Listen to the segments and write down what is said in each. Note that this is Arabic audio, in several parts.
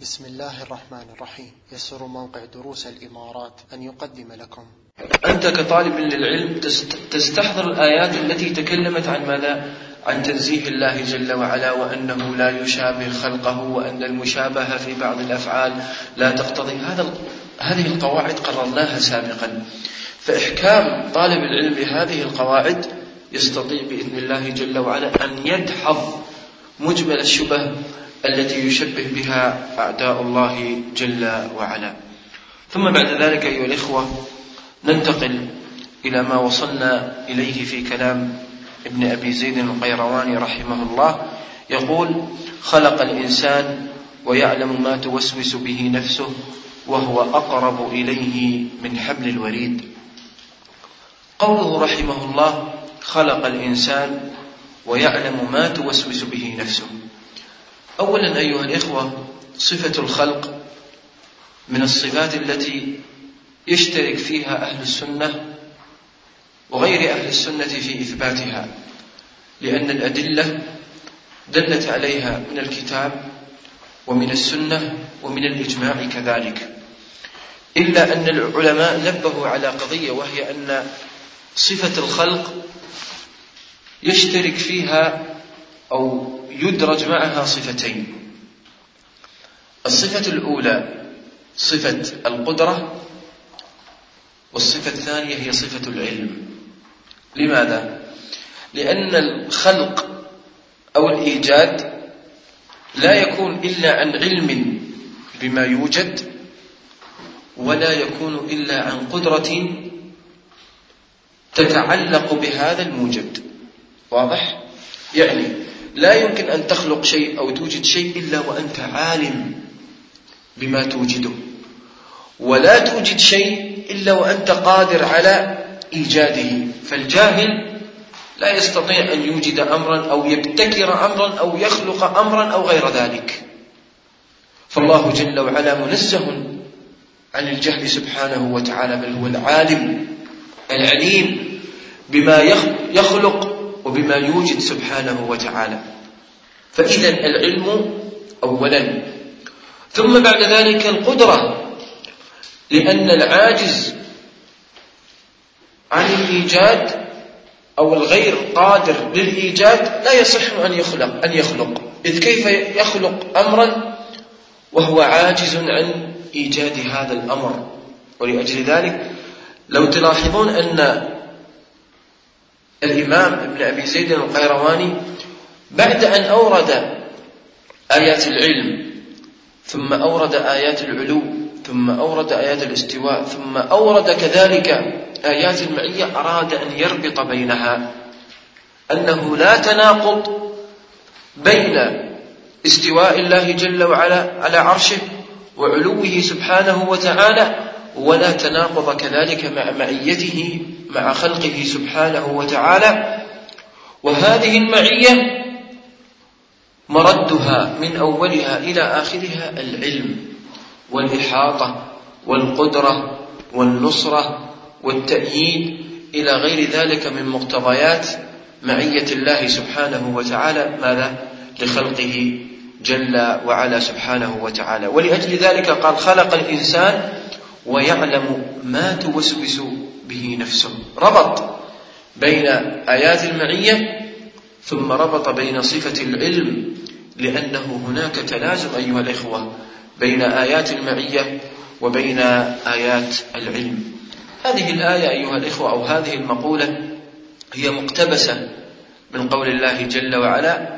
بسم الله الرحمن الرحيم. يسر موقع دروس الإمارات أن يقدم لكم. أنت كطالب للعلم تستحضر الآيات التي تكلمت عن ماذا؟ عن تنزيه الله جل وعلا، وأنه لا يشابه خلقه، وأن المشابهة في بعض الأفعال لا تقتضي هذه القواعد قررناها سابقا. فإحكام طالب العلم بهذه القواعد يستطيع بإذن الله جل وعلا أن يدحض مجمل الشبه التي يشبه بها أعداء الله جل وعلا. ثم بعد ذلك أيها الإخوة ننتقل إلى ما وصلنا إليه في كلام ابن أبي زيد القيرواني رحمه الله. يقول: خلق الإنسان ويعلم ما توسوس به نفسه وهو أقرب إليه من حبل الوريد. قوله رحمه الله خلق الإنسان ويعلم ما توسوس به نفسه، أولا أيها الإخوة صفة الخلق من الصفات التي يشترك فيها أهل السنة وغير أهل السنة في إثباتها، لأن الأدلة دلت عليها من الكتاب ومن السنة ومن الإجماع كذلك. إلا أن العلماء نبهوا على قضية، وهي أن صفة الخلق يشترك فيها أو يدرج معها صفتين. الصفة الأولى صفة القدرة، والصفة الثانية هي صفة العلم. لماذا؟ لأن الخلق أو الإيجاد لا يكون إلا عن علم بما يوجد، ولا يكون إلا عن قدرة تتعلق بهذا الموجد. واضح؟ يعني لا يمكن أن تخلق شيء أو توجد شيء إلا وأنت عالم بما توجده، ولا توجد شيء إلا وأنت قادر على إيجاده. فالجاهل لا يستطيع أن يوجد أمرا أو يبتكر أمرا أو يخلق أمرا أو غير ذلك. فالله جل وعلا منزه عن الجهل سبحانه وتعالى، بل هو العالم العليم بما يخلق وبما يوجد سبحانه وتعالى. فإذا العلم أولا، ثم بعد ذلك القدرة، لأن العاجز عن الإيجاد أو الغير قادر للإيجاد لا يصح أن يخلق، إذ كيف يخلق أمرا وهو عاجز عن إيجاد هذا الأمر. ولأجل ذلك لو تلاحظون أن الإمام ابن أبي زيد القيرواني بعد أن أورد آيات العلم، ثم أورد آيات العلو، ثم أورد آيات الاستواء، ثم أورد كذلك آيات المعية، أراد أن يربط بينها، أنه لا تناقض بين استواء الله جل وعلا على عرشه وعلوه سبحانه وتعالى، ولا تناقض كذلك مع معيته مع خلقه سبحانه وتعالى. وهذه المعية مردها من أولها إلى آخرها العلم والإحاطة والقدرة والنصرة والتأييد إلى غير ذلك من مقتضيات معية الله سبحانه وتعالى ماذا؟ لخلقه جل وعلا سبحانه وتعالى. ولأجل ذلك قال خلق الإنسان ويعلم ما توسوس به نفسه، ربط بين آيات المعية ثم ربط بين صفة العلم، لأنه هناك تلازم أيها الإخوة بين آيات المعية وبين آيات العلم. هذه الآية أيها الإخوة أو هذه المقولة هي مقتبسة من قول الله جل وعلا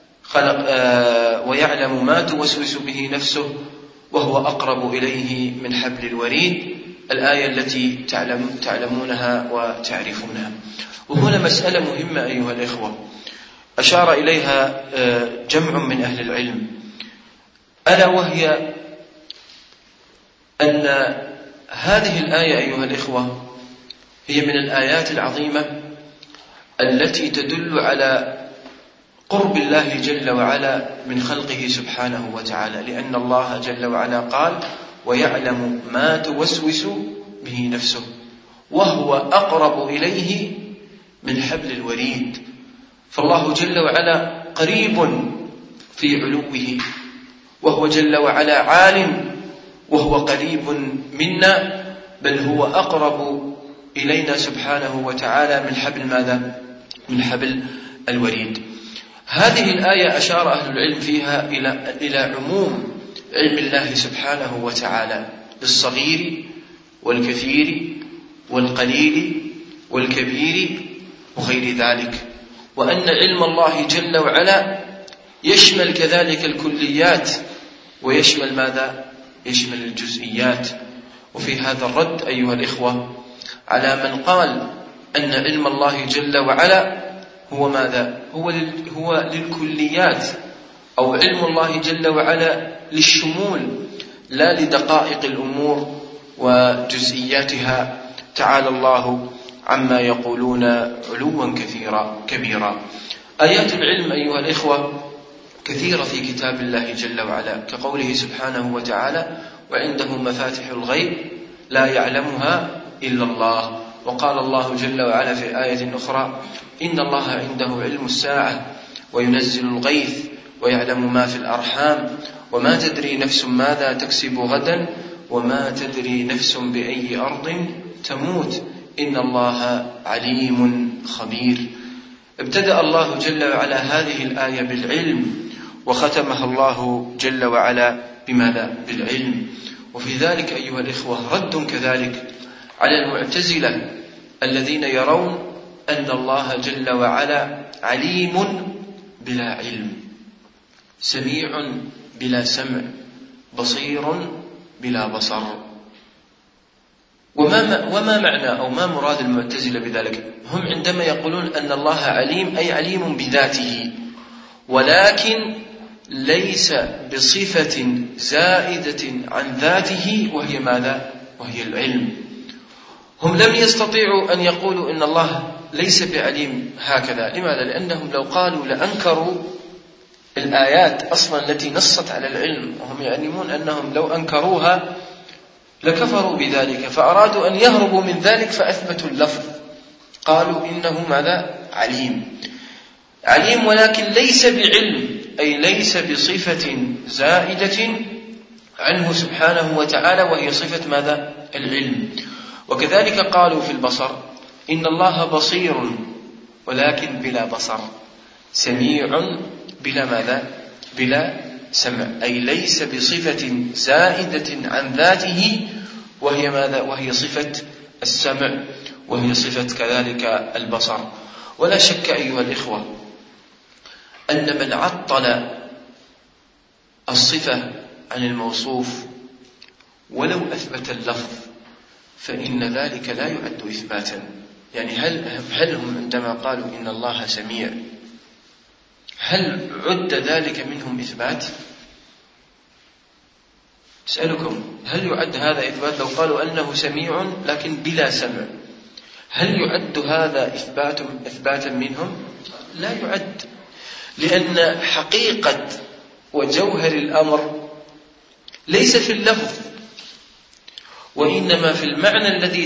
ويعلم ما توسوس به نفسه وهو أقرب إليه من حبل الوريد، الآية التي تعلمونها وتعرفونها. وهنا مسألة مهمة أيها الإخوة أشار إليها جمع من أهل العلم، ألا وهي أن هذه الآية أيها الإخوة هي من الآيات العظيمة التي تدل على قرب الله جل وعلا من خلقه سبحانه وتعالى، لأن الله جل وعلا قال ويعلم ما توسوس به نفسه وهو أقرب إليه من حبل الوريد. فالله جل وعلا قريب في علوه وهو جل وعلا عالم، وهو قريب منا، بل هو أقرب إلينا سبحانه وتعالى من حبل ماذا؟ من حبل الوريد. هذه الآية أشار أهل العلم فيها إلى عموم علم الله سبحانه وتعالى للصغير والكثير والقليل والكبير وغير ذلك، وأن علم الله جل وعلا يشمل كذلك الكليات ويشمل ماذا؟ يشمل الجزئيات. وفي هذا الرد أيها الإخوة على من قال أن علم الله جل وعلا هو ماذا؟ هو للكليات، أو علم الله جل وعلا للشمول لا لدقائق الأمور وجزئياتها، تعالى الله عما يقولون علوا كبيرا. آيات العلم أيها الإخوة كثيرة في كتاب الله جل وعلا، كقوله سبحانه وتعالى: وعنده مفاتح الغيب لا يعلمها إلا الله. وقال الله جل وعلا في آية أخرى: إن الله عنده علم الساعة وينزل الغيث ويعلم ما في الأرحام وما تدري نفس ماذا تكسب غدا وما تدري نفس بأي أرض تموت إن الله عليم خبير. ابتدأ الله جل وعلا هذه الآية بالعلم، وختمها الله جل وعلا بماذا؟ بالعلم. وفي ذلك أيها الإخوة رد كذلك على المعتزلة الذين يرون أن الله جل وعلا عليم بلا علم، سميع بلا سمع، بصير بلا بصر. وما معنى أو ما مراد المعتزلة بذلك؟ هم عندما يقولون أن الله عليم أي عليم بذاته، ولكن ليس بصفة زائدة عن ذاته، وهي ماذا؟ وهي العلم. هم لم يستطيعوا أن يقولوا إن الله ليس بعليم هكذا. لماذا؟ لأنهم لو قالوا لأنكروا الآيات أصلا التي نصت على العلم، وهم يعلمون أنهم لو أنكروها لكفروا بذلك، فأرادوا أن يهربوا من ذلك فأثبتوا اللفظ، قالوا إنه ماذا؟ عليم ولكن ليس بعلم، أي ليس بصفة زائدة عنه سبحانه وتعالى، وهي صفة ماذا؟ العلم. وكذلك قالوا في البصر: إن الله بصير ولكن بلا بصر، سميع بلا ماذا؟ بلا سمع، أي ليس بصفة زائدة عن ذاته، وهي ماذا؟ وهي صفة السمع، وهي صفة كذلك البصر. ولا شك أيها الإخوة أن من عطل الصفة عن الموصوف ولو أثبت اللفظ فإن ذلك لا يعد إثباتا. يعني هل هم عندما قالوا إن الله سميع هل عد ذلك منهم إثبات؟ أسألكم، هل يعد هذا إثبات؟ لو قالوا أنه سميع لكن بلا سمع، هل يعد هذا إثباتا منهم؟ لا يعد، لأن حقيقة وجوهر الأمر ليس في اللفظ، وإنما في المعنى الذي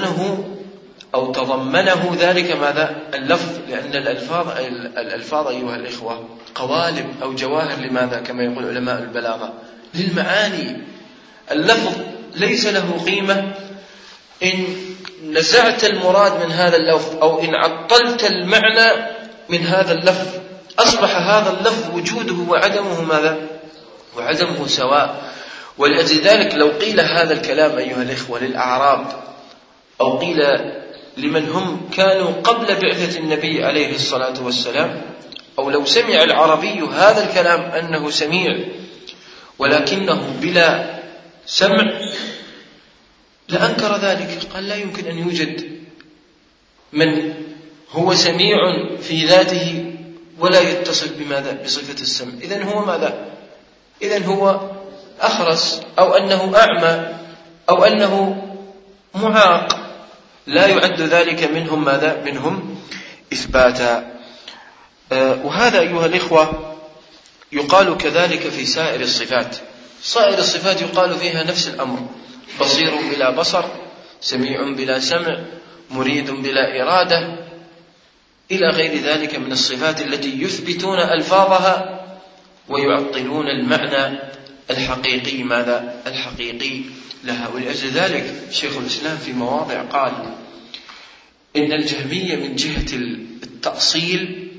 تضمنه ذلك ماذا؟ اللفظ. لأن الألفاظ أيها الإخوة قوالب أو جواهر، لماذا؟ كما يقول علماء البلاغة للمعاني. اللفظ ليس له قيمة إن نزعت المراد من هذا اللفظ أو إن عطلت المعنى من هذا اللفظ، أصبح هذا اللفظ وجوده وعدمه ماذا؟ وعدمه سواء. ولأجل ذلك لو قيل هذا الكلام أيها الإخوة للأعراب، أو قيل لمن هم كانوا قبل بعثة النبي عليه الصلاة والسلام، أو لو سمع العربي هذا الكلام أنه سميع ولكنه بلا سمع لأنكر ذلك، قال لا يمكن أن يوجد من هو سميع في ذاته ولا يتصف بماذا؟ بصفة السمع. إذن هو ماذا؟ إذن هو أخرس، أو أنه أعمى، أو أنه معاق، لا يعد ذلك منهم ماذا؟ منهم إثباتا. وهذا أيها الإخوة يقال كذلك في سائر الصفات. سائر الصفات يقال فيها نفس الأمر: بصير بلا بصر، سميع بلا سمع، مريد بلا إرادة، إلى غير ذلك من الصفات التي يثبتون ألفاظها ويعطلون المعنى الحقيقي ماذا؟ الحقيقي لها. ولأجل ذلك شيخ الإسلام في مواضع قال إن الجهمية من جهة التأصيل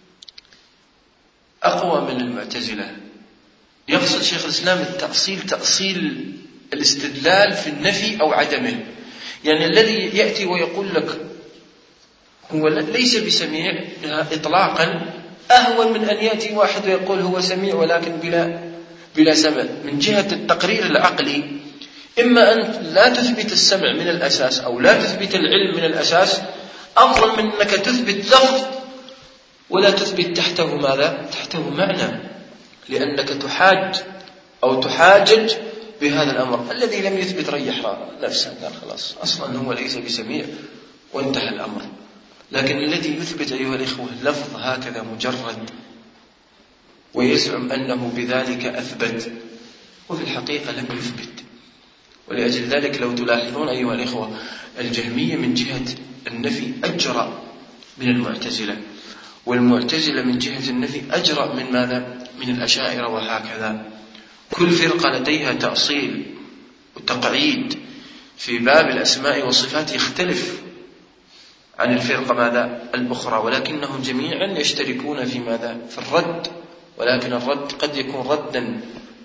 أقوى من المعتزلة. يقصد شيخ الإسلام التأصيل تأصيل الاستدلال في النفي أو عدمه. يعني الذي يأتي ويقول لك هو ليس بسميع إطلاقا أهون من أن يأتي واحد ويقول هو سميع ولكن بلا سمع. من جهة التقرير العقلي إما أن لا تثبت السمع من الأساس أو لا تثبت العلم من الأساس، أفضل من أنك تثبت لفظ ولا تثبت تحته ماذا؟ تحته معنى، لأنك تحاج أو تحاجج بهذا الأمر. الذي لم يثبت ريح نفسه، قال خلاص أصلا هو ليس بسميع وانتهى الأمر. لكن الذي يثبت أيها الإخوة لفظ هكذا مجرد ويزعم أنه بذلك أثبت، وفي الحقيقة لم يثبت. ولأجل ذلك لو تلاحظون أيها الإخوة الجهمية من جهة النفي أجرأ من المعتزلة، والمعتزلة من جهة النفي أجرأ من ماذا؟ من الأشاعرة، وهكذا. كل فرقة لديها تأصيل وتقعيد في باب الأسماء والصفات يختلف عن الفرقة ماذا؟ الأخرى، ولكنهم جميعا يشتركون في ماذا؟ في الرد، ولكن الرد قد يكون ردا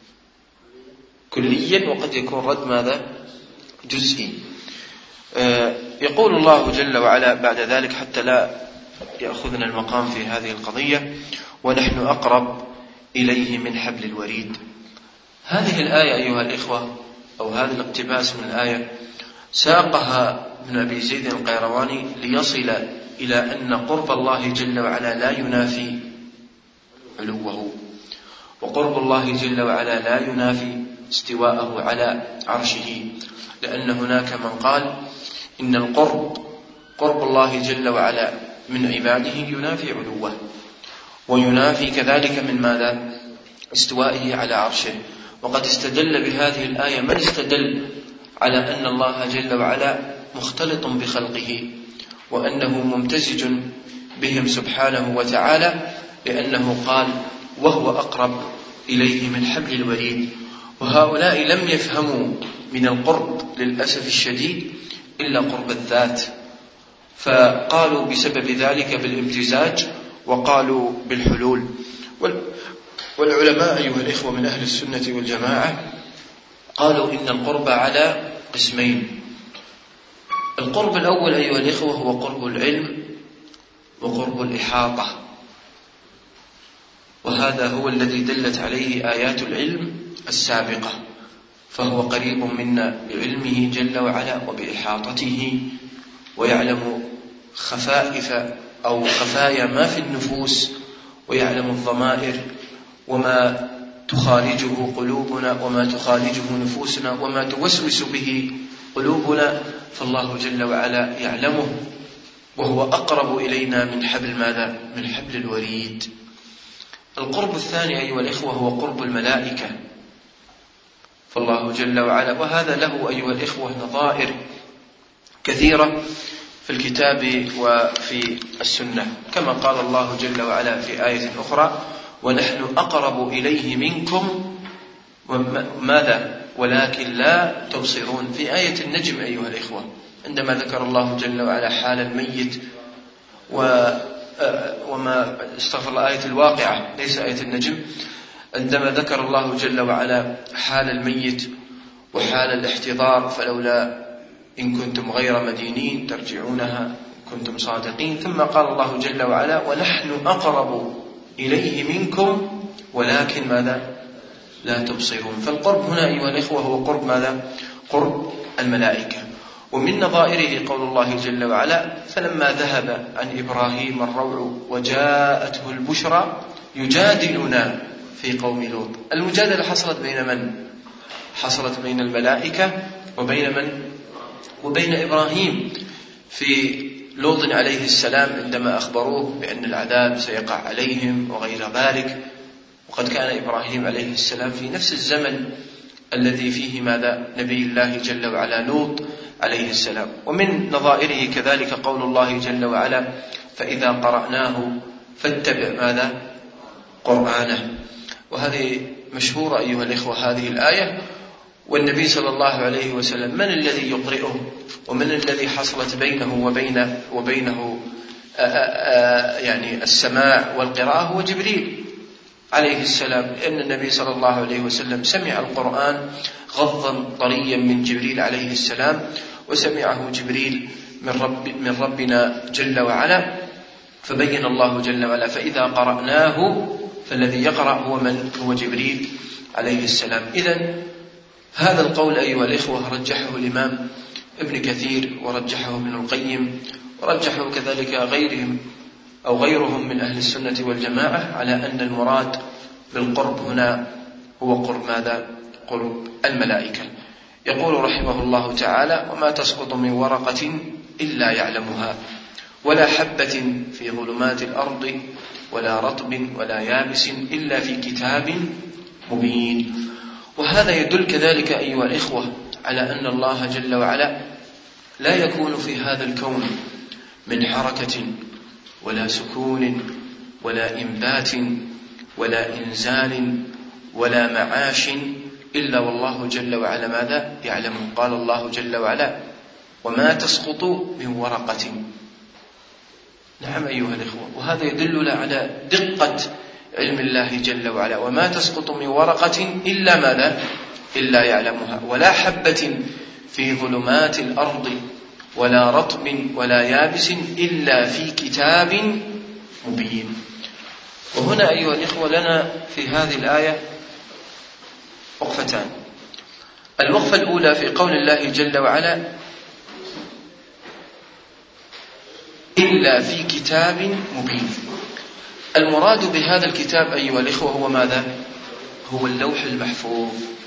كليا وقد يكون رد ماذا؟ جزئي. يقول الله جل وعلا بعد ذلك حتى لا يأخذنا المقام في هذه القضية: ونحن أقرب إليه من حبل الوريد. هذه الآية أيها الإخوة أو هذا الاقتباس من الآية ساقها ابن أبي زيد القيرواني ليصل إلى أن قرب الله جل وعلا لا ينافي علوه، وقرب الله جل وعلا لا ينافي استواءه على عرشه، لأن هناك من قال إن قرب الله جل وعلا من عباده ينافي علوه، وينافي كذلك من ماذا؟ استوائه على عرشه. وقد استدل بهذه الآية من استدل على أن الله جل وعلا مختلط بخلقه وأنه ممتزج بهم سبحانه وتعالى، لأنه قال: وهو أقرب إليه من حبل الوريد. وهؤلاء لم يفهموا من القرب للأسف الشديد إلا قرب الذات، فقالوا بسبب ذلك بالامتزاج وقالوا بالحلول. والعلماء أيها الإخوة من أهل السنة والجماعة قالوا إن القرب على قسمين. القرب الأول أيها الإخوة هو قرب العلم وقرب الإحاطة، وهذا هو الذي دلت عليه آيات العلم السابقة، فهو قريب منا بعلمه جل وعلا وبإحاطته، ويعلم خفائف أو خفايا ما في النفوس، ويعلم الضمائر وما تخالجه قلوبنا وما تخالجه نفوسنا وما توسوس به قلوبنا، فالله جل وعلا يعلمه، وهو أقرب إلينا من حبل ماذا؟ من حبل الوريد. القرب الثاني أيها الإخوة هو قرب الملائكة، فالله جل وعلا، وهذا له أيها الإخوة نظائر كثيرة في الكتاب وفي السنة، كما قال الله جل وعلا في آية أخرى: ونحن أقرب إليه منكم ماذا؟ ولكن لا تبصرون. في آية النجم أيها الإخوة عندما ذكر الله جل وعلا حال الميت وما استغفر آية الواقعة ليس آية النجم، عندما ذكر الله جل وعلا حال الميت وحال الاحتضار: فلولا إن كنتم غير مدينين ترجعونها كنتم صادقين. ثم قال الله جل وعلا: ونحن أقرب إليه منكم ولكن ماذا؟ لا تبصرون. فالقرب هنا أيها الإخوة هو قرب ماذا؟ قرب الملائكة. ومن نظائره قول الله جل وعلا: فلما ذهب عن إبراهيم الروع وجاءته البشرى يجادلنا في قوم لوط. المجادلة حصلت بين من؟ حصلت بين الملائكة وبين من؟ وبين إبراهيم في لوط عليه السلام عندما أخبروه بأن العذاب سيقع عليهم وغير ذلك. وقد كان إبراهيم عليه السلام في نفس الزمن الذي فيه ماذا؟ نبي الله جل وعلا لوط عليه السلام. ومن نظائره كذلك قول الله جل وعلا: فإذا قرأناه فاتبع ماذا؟ قرآنه. وهذه مشهورة أيها الإخوة هذه الآية. والنبي صلى الله عليه وسلم من الذي يقرئه ومن الذي حصلت بينه وبينه يعني السماع والقراءة؟ هو جبريل عليه السلام، لأن النبي صلى الله عليه وسلم سمع القرآن غضا طريا من جبريل عليه السلام، وسمعه جبريل من ربنا جل وعلا، فبين الله جل وعلا فإذا قرأناه فالذي يقرأ هو جبريل عليه السلام. إذن هذا القول أيها الإخوة رجحه الإمام ابن كثير ورجحه ابن القيم ورجحه كذلك غيرهم من أهل السنة والجماعة على أن المراد بالقرب هنا هو قرب ماذا؟ قرب الملائكة. يقول رحمه الله تعالى: وما تسقط من ورقة إلا يعلمها ولا حبة في ظلمات الأرض ولا رطب ولا يابس إلا في كتاب مبين. وهذا يدل كذلك أيها الإخوة على أن الله جل وعلا لا يكون في هذا الكون من حركة ولا سكون ولا إنبات ولا إنزال ولا معاش إلا والله جل وعلا ماذا؟ يعلمه. قال الله جل وعلا: وما تسقط من ورقة. نعم أيها الإخوة، وهذا يدل على دقة علم الله جل وعلا. وما تسقط من ورقة إلا ماذا؟ إلا يعلمها ولا حبة في ظلمات الأرض ولا رطب ولا يابس إلا في كتاب مبين. وهنا أيها الإخوة لنا في هذه الآية وقفتان. الوقفة الأولى في قول الله جل وعلا: إلا في كتاب مبين. المراد بهذا الكتاب أيها الإخوة هو ماذا؟ هو اللوح المحفوظ.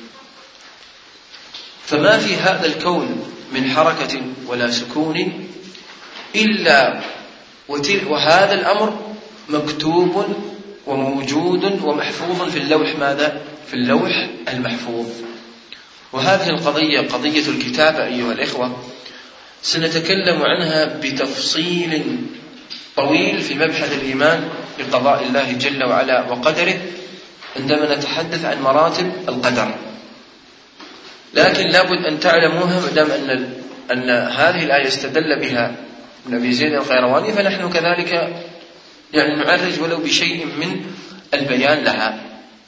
فما في هذا الكون من حركة ولا سكون إلا وهذا الأمر مكتوب وموجود ومحفوظ في اللوح ماذا؟ في اللوح المحفوظ. وهذه القضية قضية الكتابة أيها الإخوة سنتكلم عنها بتفصيل طويل في مبحث الإيمان بقضاء الله جل وعلا وقدره عندما نتحدث عن مراتب القدر. لكن لابد أن تعلموها مدام أن هذه الآية استدل بها ابن أبي زيد القيرواني، فنحن كذلك يعني نعرج ولو بشيء من البيان لها.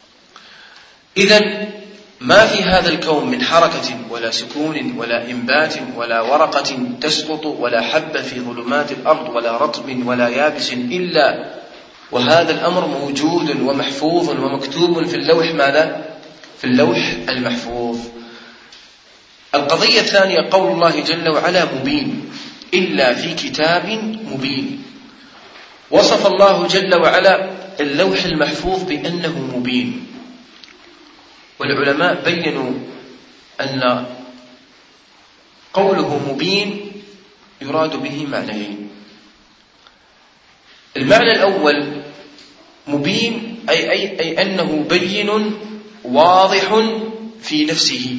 إذن ما في هذا الكون من حركة ولا سكون ولا إنبات ولا ورقة تسقط ولا حبة في ظلمات الأرض ولا رطب ولا يابس إلا وهذا الأمر موجود ومحفوظ ومكتوب في اللوح ماذا؟ في اللوح المحفوظ. القضية الثانية قول الله جل وعلا مبين، إلا في كتاب مبين. وصف الله جل وعلا اللوح المحفوظ بأنه مبين، والعلماء بيّنوا أن قوله مبين يراد به معنيين. المعنى الأول مبين أي أنه بين واضح في نفسه،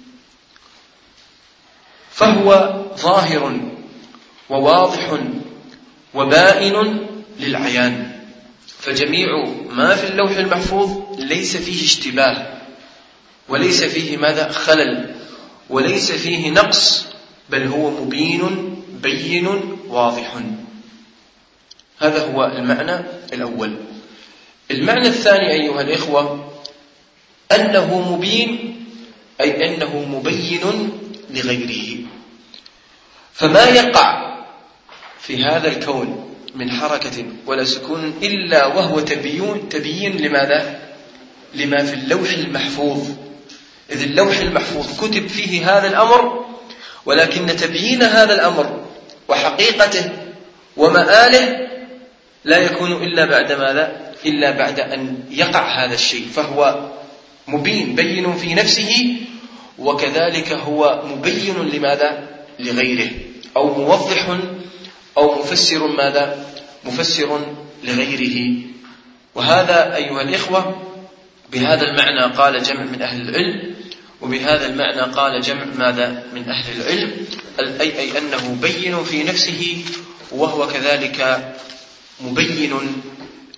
فهو ظاهر وواضح وبائن للعيان. فجميع ما في اللوح المحفوظ ليس فيه اشتباه وليس فيه ماذا؟ خلل، وليس فيه نقص، بل هو مبين بين واضح. هذا هو المعنى الأول. المعنى الثاني أيها الإخوة أنه مبين أي أنه مبين لغيره. فما يقع في هذا الكون من حركة ولا سكون إلا وهو تبيين لماذا؟ لما في اللوح المحفوظ. إذ اللوح المحفوظ كتب فيه هذا الأمر، ولكن تبيين هذا الأمر وحقيقته ومآله لا يكون إلا بعد ماذا؟ إلا بعد أن يقع هذا الشيء. فهو مبين بين في نفسه، وكذلك هو مبين لماذا؟ لغيره، أو موضح أو مفسر ماذا؟ مفسر لغيره. وهذا أيها الإخوة بهذا المعنى قال جمع من أهل العلم، وبهذا المعنى قال جمع ماذا؟ من أهل العلم، أي أنه بين في نفسه وهو كذلك مبين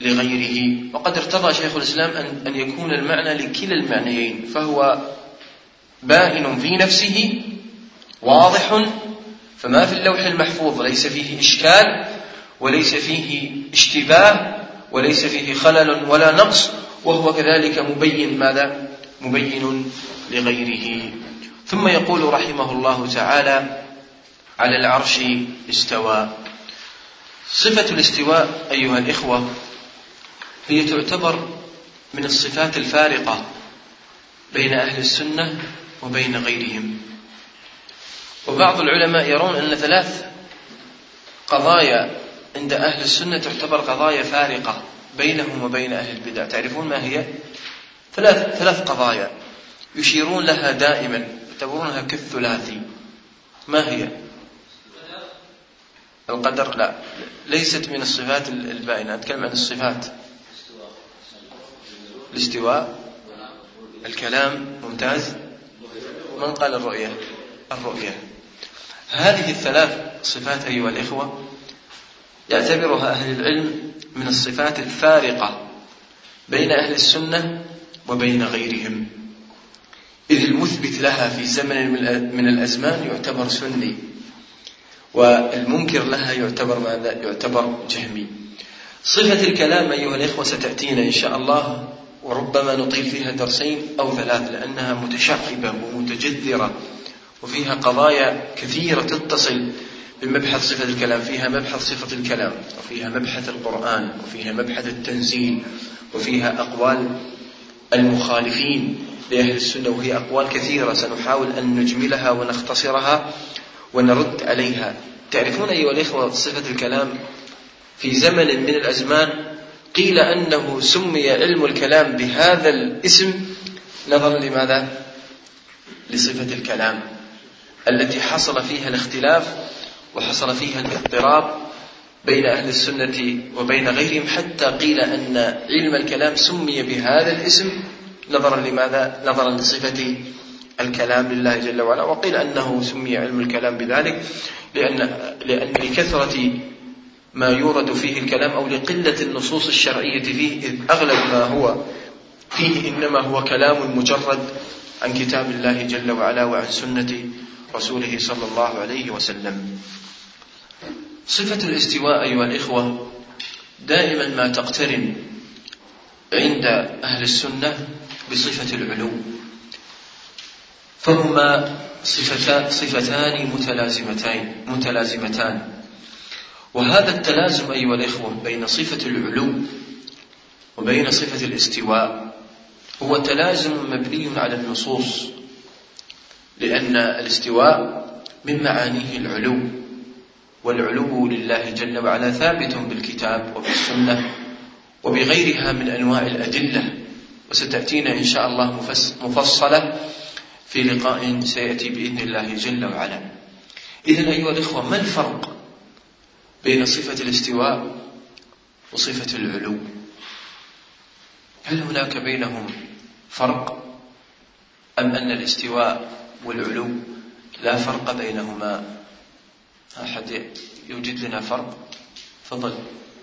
لغيره. وقد ارتضى شيخ الإسلام أن يكون المعنى لكلا المعنيين، فهو بائن في نفسه واضح، فما في اللوح المحفوظ ليس فيه إشكال وليس فيه اشتباه وليس فيه خلل ولا نقص، وهو كذلك مبين ماذا؟ مبين لغيره. ثم يقول رحمه الله تعالى: على العرش استوى. صفة الاستواء أيها الإخوة هي تعتبر من الصفات الفارقة بين أهل السنة وبين غيرهم. وبعض العلماء يرون أن 3 قضايا عند أهل السنة تعتبر قضايا فارقة بينهم وبين أهل البدع. تعرفون ما هي؟ 3 قضايا يشيرون لها دائما، يعتبرونها كالثلاثي. ما هي؟ القدر لا، ليست من الصفات البائنة، أتكلم عن الصفات. الاستواء، الكلام، ممتاز. من قال الرؤية؟ الرؤية. هذه ال3 صفات أيها الإخوة يعتبرها أهل العلم من الصفات الفارقة بين أهل السنة وبين غيرهم، إذ المثبت لها في زمن من الأزمان يعتبر سني، والمنكر لها يعتبر ماذا؟ يعتبر جهمي. صفة الكلام أيها الإخوة ستأتينا إن شاء الله، وربما نطيل فيها 2 أو 3 لأنها متشعبة ومتجذرة وفيها قضايا كثيرة تتصل بمبحث صفة الكلام. فيها مبحث صفة الكلام، وفيها مبحث القرآن، وفيها مبحث التنزيل، وفيها أقوال المخالفين لأهل السنة، وهي أقوال كثيرة سنحاول أن نجملها ونختصرها ونرد عليها. تعرفون أيها الإخوة صفة الكلام في زمن من الأزمان قيل أنه سمي علم الكلام بهذا الاسم نظرا لماذا؟ لصفة الكلام التي حصل فيها الاختلاف وحصل فيها الاضطراب بين أهل السنة وبين غيرهم، حتى قيل أن علم الكلام سمي بهذا الاسم نظرا لماذا؟ نظرا لصفة الكلام لله جل وعلا. وقيل أنه سمي علم الكلام بذلك لأن لكثرة ما يورد فيه الكلام أو لقلة النصوص الشرعية فيه، إذ أغلب ما هو فيه إنما هو كلام مجرد عن كتاب الله جل وعلا وعن سنة رسوله صلى الله عليه وسلم. صفة الاستواء أيها الإخوة دائما ما تقترن عند أهل السنة بصفة العلو، فهما صفتان متلازمتان. وهذا التلازم أيها الإخوة بين صفة العلو وبين صفة الاستواء هو تلازم مبني على النصوص، لأن الاستواء من معانيه العلو، والعلو لله جل وعلا ثابت بالكتاب وبالسنة وبغيرها من أنواع الأدلة، وستأتينا إن شاء الله مفصلة في لقاء سيأتي بإذن الله جل وعلا. إذن أيها الإخوة ما الفرق بين صفة الاستواء وصفة العلو؟ هل هناك بينهم فرق أم أن الاستواء والعلو لا فرق بينهما؟ أحد يوجد لنا فرق؟ فضل.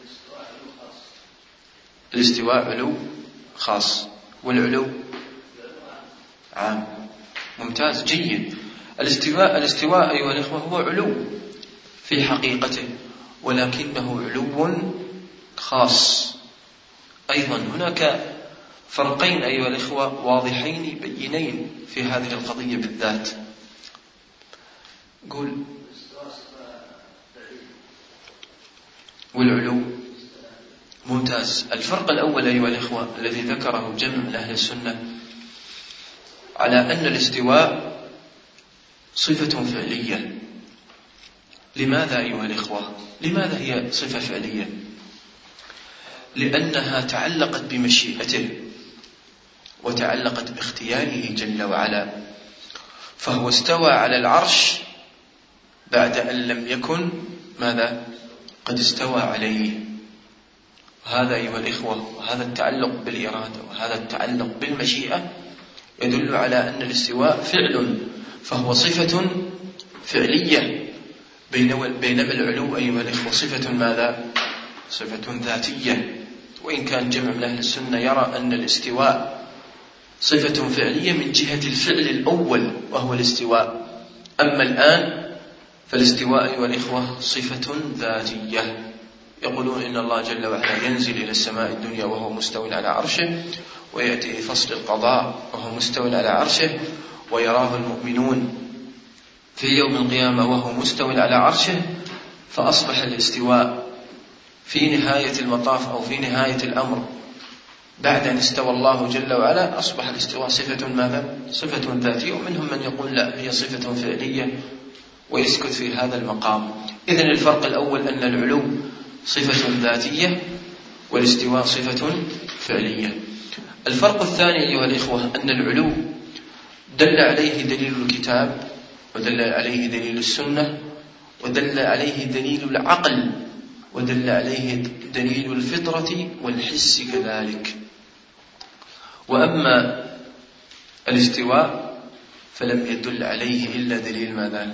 الاستواء علو خاص والعلو عام. ممتاز جيد. الاستواء أيها الإخوة هو علو في حقيقته، ولكنه علو خاص. أيضا هناك فرقين أيها الإخوة واضحين بينين في هذه القضية بالذات. قول. والعلو ممتاز. الفرق الأول أيها الإخوة الذي ذكره جمع من أهل السنة على أن الاستواء صفة فعلية. لماذا أيها الإخوة؟ لماذا هي صفة فعلية؟ لأنها تعلقت بمشيئته وتعلقت باختياره جل وعلا، فهو استوى على العرش بعد أن لم يكن ماذا؟ قد استوى عليه. هذا أيها الإخوة، وهذا التعلق بالإرادة وهذا التعلق بالمشيئة يدل على أن الاستواء فعل، فهو صفة فعلية، بينما العلو أيها الإخوة صفة ماذا؟ صفة ذاتية. وإن كان جمع من أهل السنة يرى أن الاستواء صفة فعلية من جهة الفعل الأول وهو الاستواء. أما الآن فالاستواء أيها الإخوة صفة ذاتية. يقولون إن الله جل وعلا ينزل إلى السماء الدنيا وهو مستوٍ على عرشه، ويأتي لفصل القضاء وهو مستوٍ على عرشه، ويراه المؤمنون في يوم القيامة وهو مستوٍ على عرشه. فأصبح الاستواء في نهاية المطاف أو في نهاية الأمر بعد أن استوى الله جل وعلا أصبح الاستواء صفة ماذا؟ صفة ذاتية. ومنهم من يقول لا، هي صفة فعلية ويسكت في هذا المقام. إذن الفرق الأول أن العلو صفة ذاتية والاستواء صفة فعلية. الفرق الثاني أيها الإخوة أن العلو دل عليه دليل الكتاب، ودل عليه دليل السنة، ودل عليه دليل العقل، ودل عليه دليل الفطرة والحس كذلك. وأما الاستواء فلم يدل عليه إلا دليل ماذا؟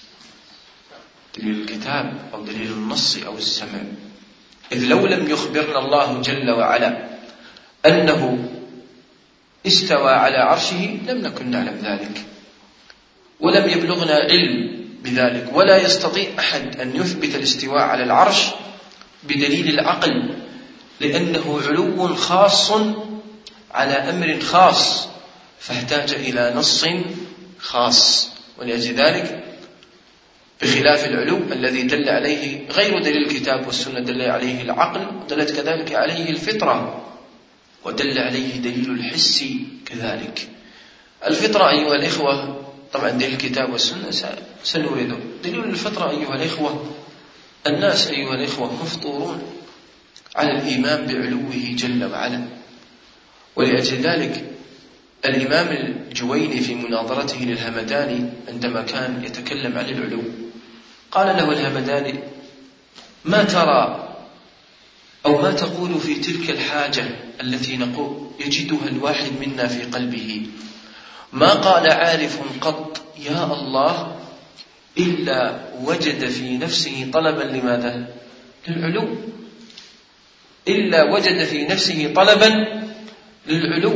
دليل الكتاب أو دليل النص أو السمع. إذ لو لم يخبرنا الله جل وعلا أنه استوى على عرشه لم نكن نعلم ذلك، ولم يبلغنا علم بذلك. ولا يستطيع أحد أن يثبت الاستواء على العرش بدليل العقل، لأنه علو خاص على أمر خاص، فاحتاج إلى نص خاص. ولأجل ذلك بخلاف العلو الذي دل عليه غير دليل الكتاب والسنة، دل عليه العقل، ودلت كذلك عليه الفطرة، ودل عليه دليل الحس كذلك. الفطرة أيها الإخوة طبعا دليل الكتاب والسنة سنورده. دليل الفطرة أيها الإخوة الناس أيها الإخوة مفطورون على الإيمان بعلوه جل وعلا. ولأجل ذلك الإمام الجويني في مناظرته للهمداني عندما كان يتكلم عن العلو قال له الهمداني: ما ترى أو ما تقول في تلك الحاجة التي يجدها الواحد منا في قلبه؟ ما قال عارف قط يا الله إلا وجد في نفسه طلبا لماذا؟ للعلو. إلا وجد في نفسه طلبا للعلو.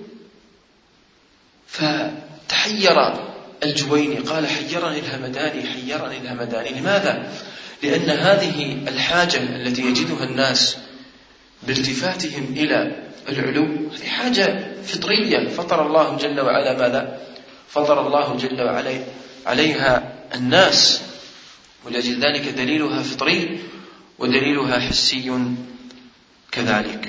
فتحير الجويني، قال: حيرني الهمداني. لماذا؟ لأن هذه الحاجة التي يجدها الناس بالتفاتهم إلى العلو هذه حاجة فطرية فطر الله جل وعلا ماذا؟ فطر الله جل وعلا عليها الناس، ولأجل ذلك دليلها فطري ودليلها حسي كذلك.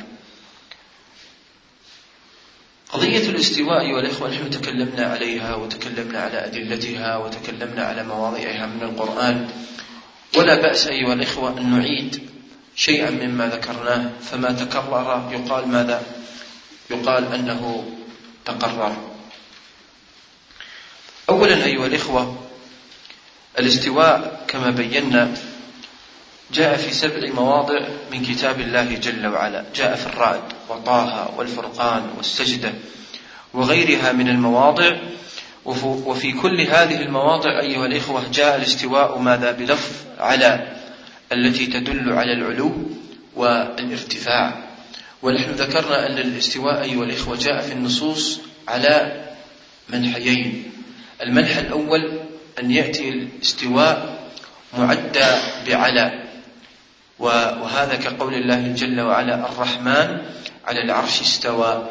قضية الاستواء أيها الإخوة نحن تكلمنا عليها وتكلمنا على أدلتها وتكلمنا على مواضعها من القرآن، ولا بأس أيها الإخوة أن نعيد شيئا مما ذكرناه، فما تكرر يقال ماذا؟ يقال أنه تقرر. أولا أيها الإخوة الاستواء كما بينا جاء في 7 مواضع من كتاب الله جل وعلا، جاء في الرعد وطه والفرقان والسجدة وغيرها من المواضع. وفي كل هذه المواضع أيها الإخوة جاء الاستواء ماذا؟ بلفظ على، التي تدل على العلو والارتفاع. ونحن ذكرنا أن الاستواء أيها الإخوة جاء في النصوص على منحيين. المنحى الأول أن يأتي الاستواء معدى بعلى، وهذا كقول الله جل وعلا: الرحمن على العرش استوى.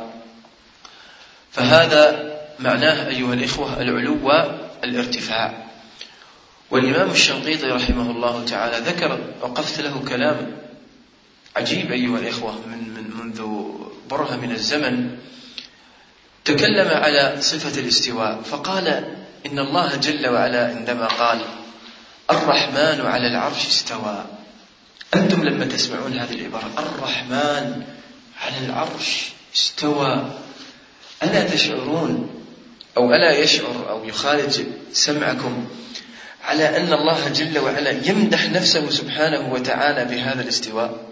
فهذا معناه أيها الإخوة العلو والارتفاع. والإمام الشنقيطي رحمه الله تعالى ذكر، وقفت له كلام عجيب أيها الإخوة منذ برهة من الزمن، تكلم على صفة الاستواء فقال إن الله جل وعلا عندما قال الرحمن على العرش استوى، أنتم لما تسمعون هذه العبارة الرحمن على العرش استوى، ألا تشعرون أو ألا يشعر أو يخالج سمعكم على أن الله جل وعلا يمدح نفسه سبحانه وتعالى بهذا الاستواء؟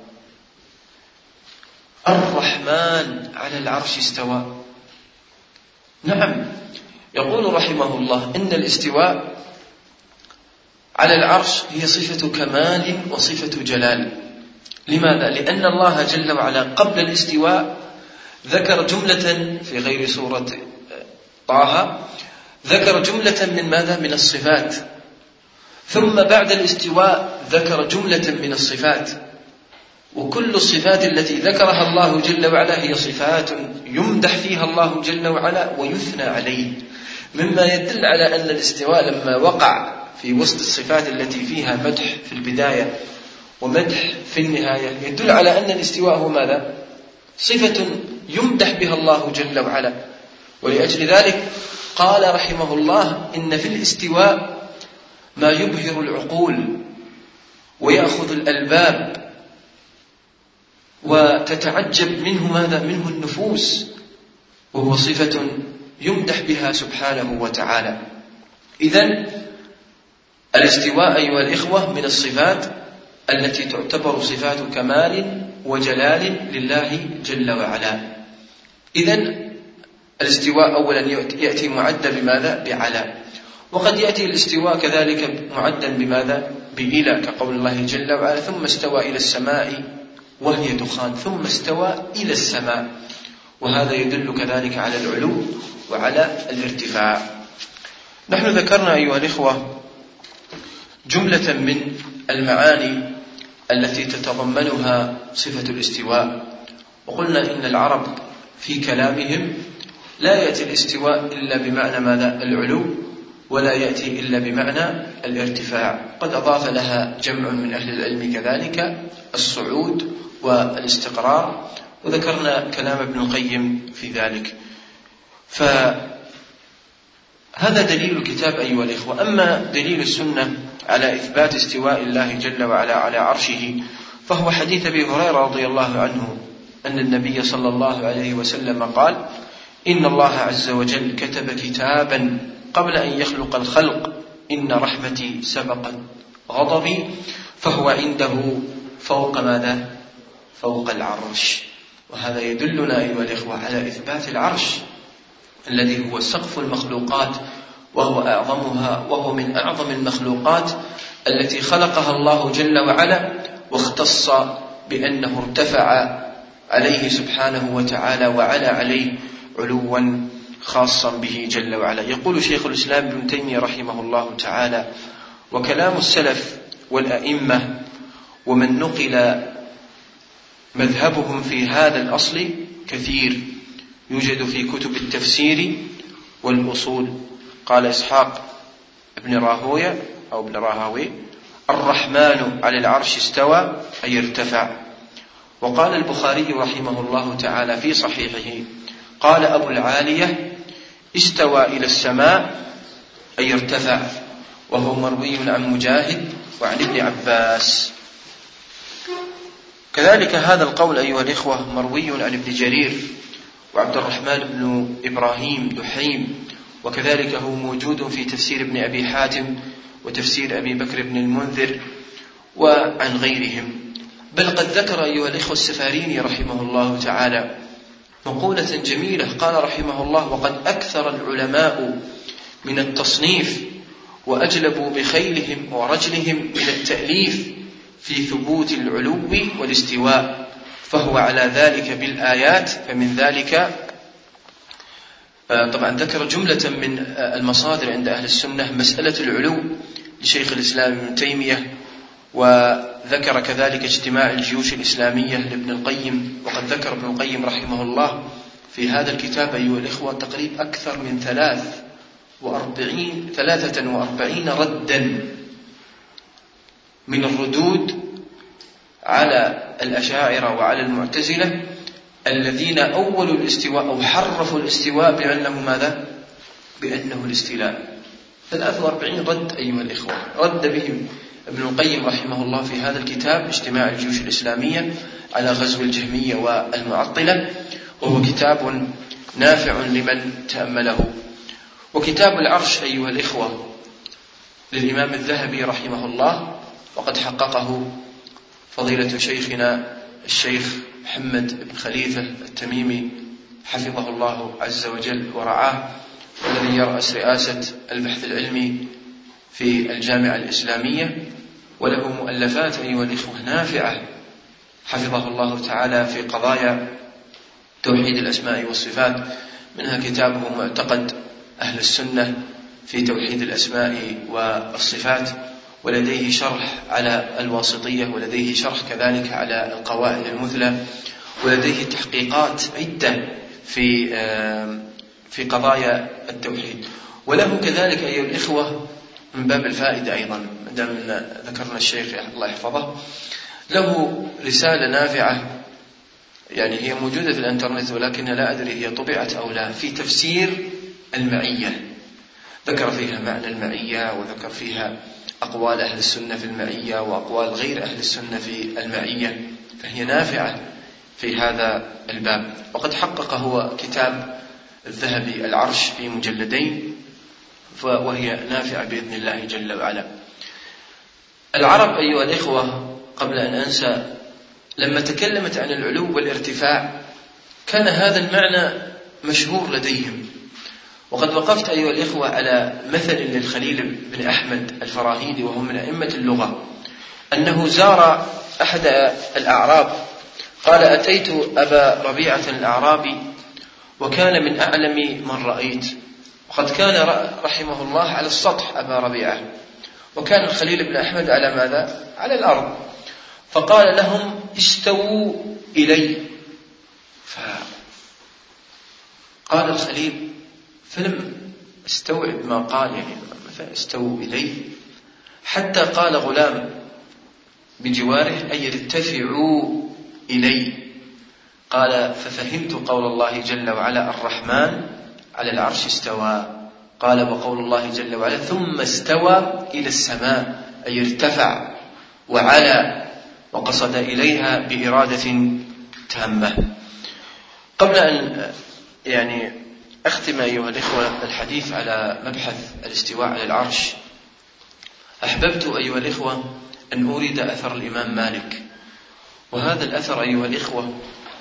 الرحمن على العرش استوى. نعم، يقول رحمه الله إن الاستواء على العرش هي صفة كمال وصفة جلال. لماذا؟ لأن الله جل وعلا قبل الاستواء ذكر جملة في غير سورة طه، ذكر جملة من ماذا؟ من الصفات، ثم بعد الاستواء ذكر جملة من الصفات، وكل الصفات التي ذكرها الله جل وعلا هي صفات يمدح فيها الله جل وعلا ويثنى عليه، مما يدل على أن الاستواء لما وقع في وسط الصفات التي فيها مدح في البداية ومدح في النهاية يدل على أن الاستواء هو ماذا؟ صفة يمدح بها الله جل وعلا. ولأجل ذلك قال رحمه الله إن في الاستواء ما يبهر العقول ويأخذ الألباب وتتعجب منه ماذا؟ منه النفوس، وهو صفة يمدح بها سبحانه وتعالى. إذن الاستواء أيها الإخوة من الصفات التي تعتبر صفات كمال وجلال لله جل وعلا. إذن الاستواء أولا يأتي معدا بماذا؟ بعلى، وقد يأتي الاستواء كذلك معدا بماذا؟ بإلى، كقول الله جل وعلا ثم استوى إلى السماء وهي دخان، ثم استوى إلى السماء، وهذا يدل كذلك على العلو وعلى الارتفاع. نحن ذكرنا أيها الإخوة جملة من المعاني التي تتضمنها صفة الاستواء، وقلنا إن العرب في كلامهم لا يأتي الاستواء إلا بمعنى ماذا؟ العلو، ولا يأتي إلا بمعنى الارتفاع. قد أضاف لها جمع من أهل العلم كذلك الصعود والاستقرار، وذكرنا كلام ابن القيم في ذلك. فهذا دليل الكتاب أيها الإخوة. أما دليل السنة على إثبات استواء الله جل وعلا على عرشه فهو حديث أبي هريرة رضي الله عنه أن النبي صلى الله عليه وسلم قال إن الله عز وجل كتب كتابا قبل أن يخلق الخلق إن رحمتي سبقت غضبي فهو عنده فوق ماذا؟ فوق العرش. وهذا يدلنا أيها الإخوة على إثبات العرش الذي هو سقف المخلوقات، وهو من أعظم المخلوقات التي خلقها الله جل وعلا، واختص بأنه ارتفع عليه سبحانه وتعالى وعلى عليه علوا خاصا به جل وعلا. يقول شيخ الإسلام ابن تيمية رحمه الله تعالى: وكلام السلف والأئمة ومن نقل مذهبهم في هذا الأصل كثير يوجد في كتب التفسير والأصول. قال إسحاق ابن راهوية أو ابن راهوي: الرحمن على العرش استوى أي ارتفع. وقال البخاري رحمه الله تعالى في صحيحه: قال أبو العالية: استوى إلى السماء أي ارتفع، وهو مروي عن مجاهد وعن ابن عباس. كذلك هذا القول أيها الإخوة مروي عن ابن جرير وعبد الرحمن بن إبراهيم دحيم، وكذلك هو موجود في تفسير ابن أبي حاتم وتفسير أبي بكر بن المنذر وعن غيرهم. بل قد ذكر أيها الإخوة السفاريني رحمه الله تعالى مقولة جميلة، قال رحمه الله: وقد أكثر العلماء من التصنيف وأجلبوا بخيلهم ورجلهم من التأليف في ثبوت العلو والاستواء، فهو على ذلك بالآيات. فمن ذلك طبعا ذكر جملة من المصادر عند أهل السنة مسألة العلو لشيخ الإسلام ابن تيمية، وذكر كذلك اجتماع الجيوش الإسلامية لابن القيم. وقد ذكر ابن القيم رحمه الله في هذا الكتاب أيها الإخوة تقريب أكثر من 43 ردا من الردود على الأشاعرة وعلى المعتزلة الذين أولوا الاستواء أو حرفوا الاستواء بأنه ماذا؟ بأنه الاستيلاء. 43 رد أيها الإخوة رد بهم ابن القيم رحمه الله في هذا الكتاب اجتماع الجيوش الإسلامية على غزو الجهمية والمعطلة، وهو كتاب نافع لمن تأمله. وكتاب العرش أيها الإخوة للإمام الذهبي رحمه الله، وقد حققه فضيلة شيخنا الشيخ محمد بن خليفة التميمي حفظه الله عز وجل ورعاه، والذي يرأس رئاسة البحث العلمي في الجامعة الإسلامية، وله مؤلفات أيها الإخوة نافعة حفظه الله تعالى في قضايا توحيد الأسماء والصفات، منها كتابه معتقد أهل السنة في توحيد الأسماء والصفات، ولديه شرح على الواسطية، ولديه شرح كذلك على القواعد المثلى، ولديه تحقيقات عدة في قضايا التوحيد. وله كذلك أيها الإخوة من باب الفائدة أيضا، مدام ذكرنا الشيخ الله يحفظه، له رسالة نافعة يعني هي موجودة في الانترنت ولكن لا أدري هي طبعت أو لا، في تفسير المعية، ذكر فيها معنى المعية، وذكر فيها أقوال أهل السنة في المعية وأقوال غير أهل السنة في المعية، فهي نافعة في هذا الباب. وقد حقق هو كتاب الذهبي العرش في مجلدين، وهي نافعة بإذن الله جل وعلا. العرب أيها الإخوة قبل أن أنسى لما تكلمت عن العلو والارتفاع كان هذا المعنى مشهور لديهم. وقد وقفت أيها الإخوة على مثل للخليل بن أحمد الفراهيدي وهو من أئمة اللغة، أنه زار أحد الأعراب، قال: أتيت أبا ربيعة الأعرابي وكان من أعلم من رأيت. وقد كان رحمه الله على السطح أبا ربيعة، وكان الخليل بن أحمد على ماذا؟ على الأرض. فقال لهم: استووا إلي. فقال الخليل فلم استوعب ما قال، يعني استووا إلي، حتى قال غلام بجواره: أي ارتفعوا إلي. قال: ففهمت قول الله جل وعلا: الرحمن على العرش استوى. قال: وقول الله جل وعلا: ثم استوى إلى السماء، أي ارتفع وعلى وقصد إليها بإرادة تامة. قبل أن يعني أختم أيها الإخوة الحديث على مبحث الاستواء على العرش، أحببت أيها الإخوة أن أورد أثر الإمام مالك. وهذا الأثر أيها الإخوة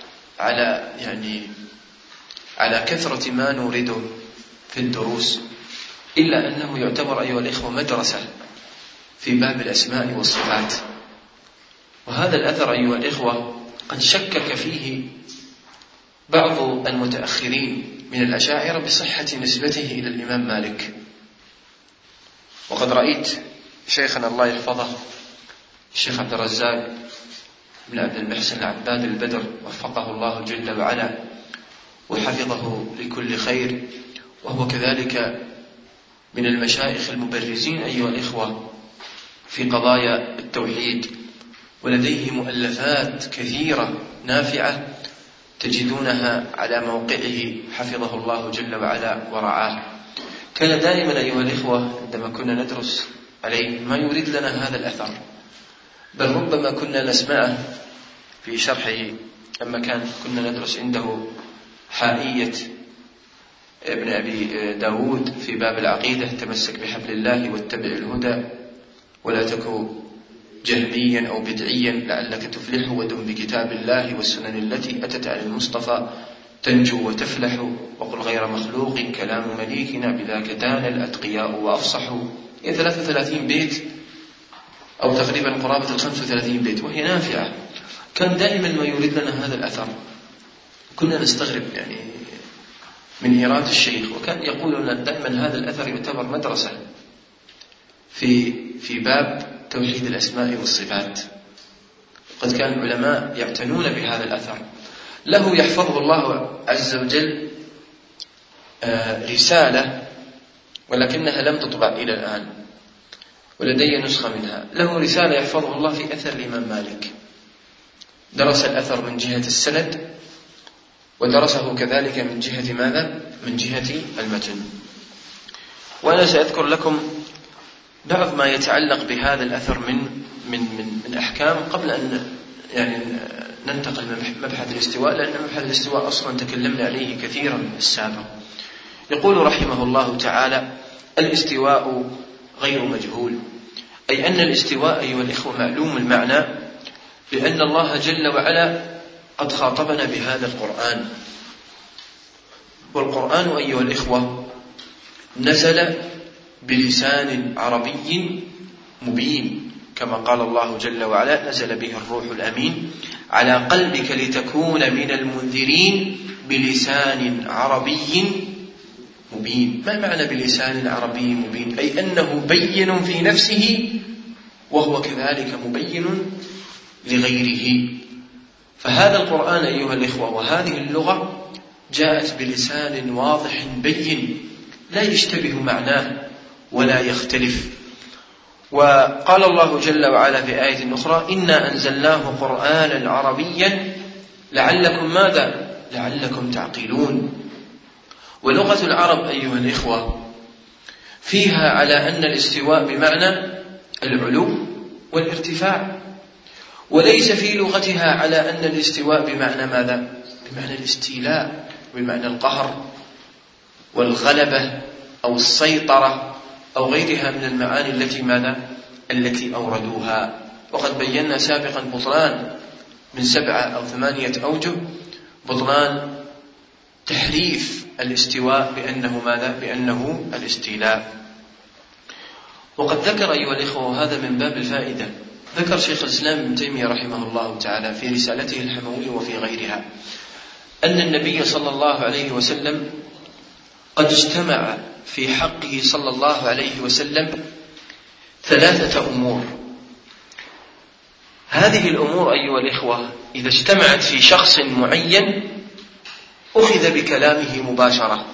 على كثرة ما نورده في الدروس، إلا أنه يعتبر أيها الإخوة مدرسة في باب الأسماء والصفات. وهذا الأثر أيها الإخوة قد شكك فيه بعض المتأخرين من الأشاعرة بصحة نسبته إلى الإمام مالك. وقد رأيت شيخنا الله يحفظه الشيخ عبد الرزاق بن عبد المحسن العباد البدر وفقه الله جل وعلا وحفظه لكل خير، وهو كذلك من المشايخ المبرزين أيها الإخوة في قضايا التوحيد، ولديه مؤلفات كثيرة نافعة تجدونها على موقعه حفظه الله جل وعلا ورعاه. كان دائما أيها الإخوة عندما كنا ندرس عليه ما يريد لنا هذا الأثر، بل ربما كنا نسمعه في شرحه لما كنا ندرس عنده حائية ابن أبي داود في باب العقيدة: تمسك بحبل الله واتبع الهدى ولا تكن جهميا أو بدعيا لعلك تفلح، ودم بكتاب الله والسنن التي أتت على المصطفى تنجو وتفلح، وقل غير مخلوق كلام مليكنا بذاك دان الأتقياء وأفصحوا. 33 بيت أو تقريبا قرابة 35 بيت، وهي نافعة. كان دائما ما يريد لنا هذا الأثر، كنا نستغرب يعني من إيراد الشيخ، وكان يقول لنا دائما هذا الأثر يعتبر مدرسة في باب توحيد الأسماء والصفات. قد كان العلماء يعتنون بهذا الأثر. له يحفظه الله عز وجل رسالة ولكنها لم تطبع إلى الآن، ولدي نسخة منها. له رسالة يحفظه الله في أثر الإمام مالك، درس الأثر من جهة السند، ودرسه كذلك من جهة ماذا؟ من جهة المتن. وأنا سأذكر لكم بعض ما يتعلق بهذا الأثر من أحكام قبل أن ننتقل من مبحث الاستواء، لأن مبحث الاستواء أصلا تكلمنا عليه كثيرا السابق. يقول رحمه الله تعالى: الاستواء غير مجهول، أي أن الاستواء أيها الإخوة معلوم المعنى، لأن الله جل وعلا قد خاطبنا بهذا القرآن. والقرآن أيها الإخوة نزل بلسان عربي مبين، كما قال الله جل وعلا: نزل به الروح الأمين على قلبك لتكون من المنذرين بلسان عربي مبين. ما معنى بلسان عربي مبين؟ أي أنه بين في نفسه وهو كذلك مبين لغيره. فهذا القرآن أيها الإخوة وهذه اللغة جاءت بلسان واضح بين لا يشتبه معناه ولا يختلف. وقال الله جل وعلا في آية أخرى: إنا أنزلناه قرآنا عربيا لعلكم ماذا؟ لعلكم تعقلون. ولغة العرب أيها الإخوة فيها على أن الاستواء بمعنى العلو والارتفاع، وليس في لغتها على أن الاستواء بمعنى ماذا؟ بمعنى الاستيلاء، بمعنى القهر والغلبة أو السيطرة أو غيرها من المعاني التي ماذا؟ التي أوردوها. وقد بينا سابقا بطلان من 7 أو 8 أوجه بطلان تحريف الاستواء بأنه ماذا؟ بأنه الاستيلاء. وقد ذكر أيها الإخوة وهذا من باب الفائدة، ذكر شيخ الإسلام ابن تيمية رحمه الله تعالى في رسالته الحموية وفي غيرها أن النبي صلى الله عليه وسلم قد اجتمع في حقه صلى الله عليه وسلم 3 أمور. هذه الأمور أيها الإخوة إذا اجتمعت في شخص معين أخذ بكلامه مباشرة،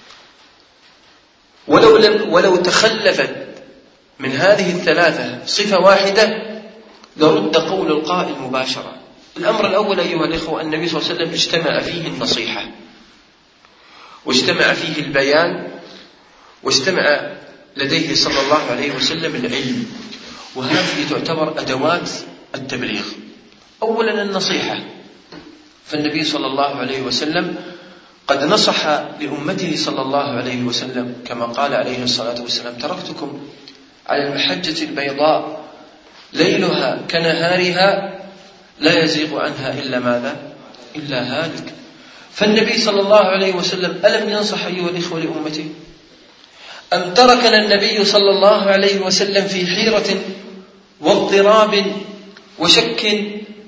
ولو تخلفت من هذه 3 صفة واحدة لرد قول القائل مباشرة. الأمر الأول أيها الإخوة النبي صلى الله عليه وسلم اجتمع فيه النصيحة، واجتمع فيه البيان، واجتمع لديه صلى الله عليه وسلم العلم، وهذه تعتبر أدوات التبليغ. أولا النصيحة، فالنبي صلى الله عليه وسلم قد نصح لأمته صلى الله عليه وسلم كما قال عليه الصلاة والسلام: تركتكم على المحجة البيضاء ليلها كنهارها لا يزيغ عنها إلا ماذا؟ إلا هالك. فالنبي صلى الله عليه وسلم ألم ينصح أيها الإخوة لأمته؟ أم تركنا النبي صلى الله عليه وسلم في حيرة واضطراب وشك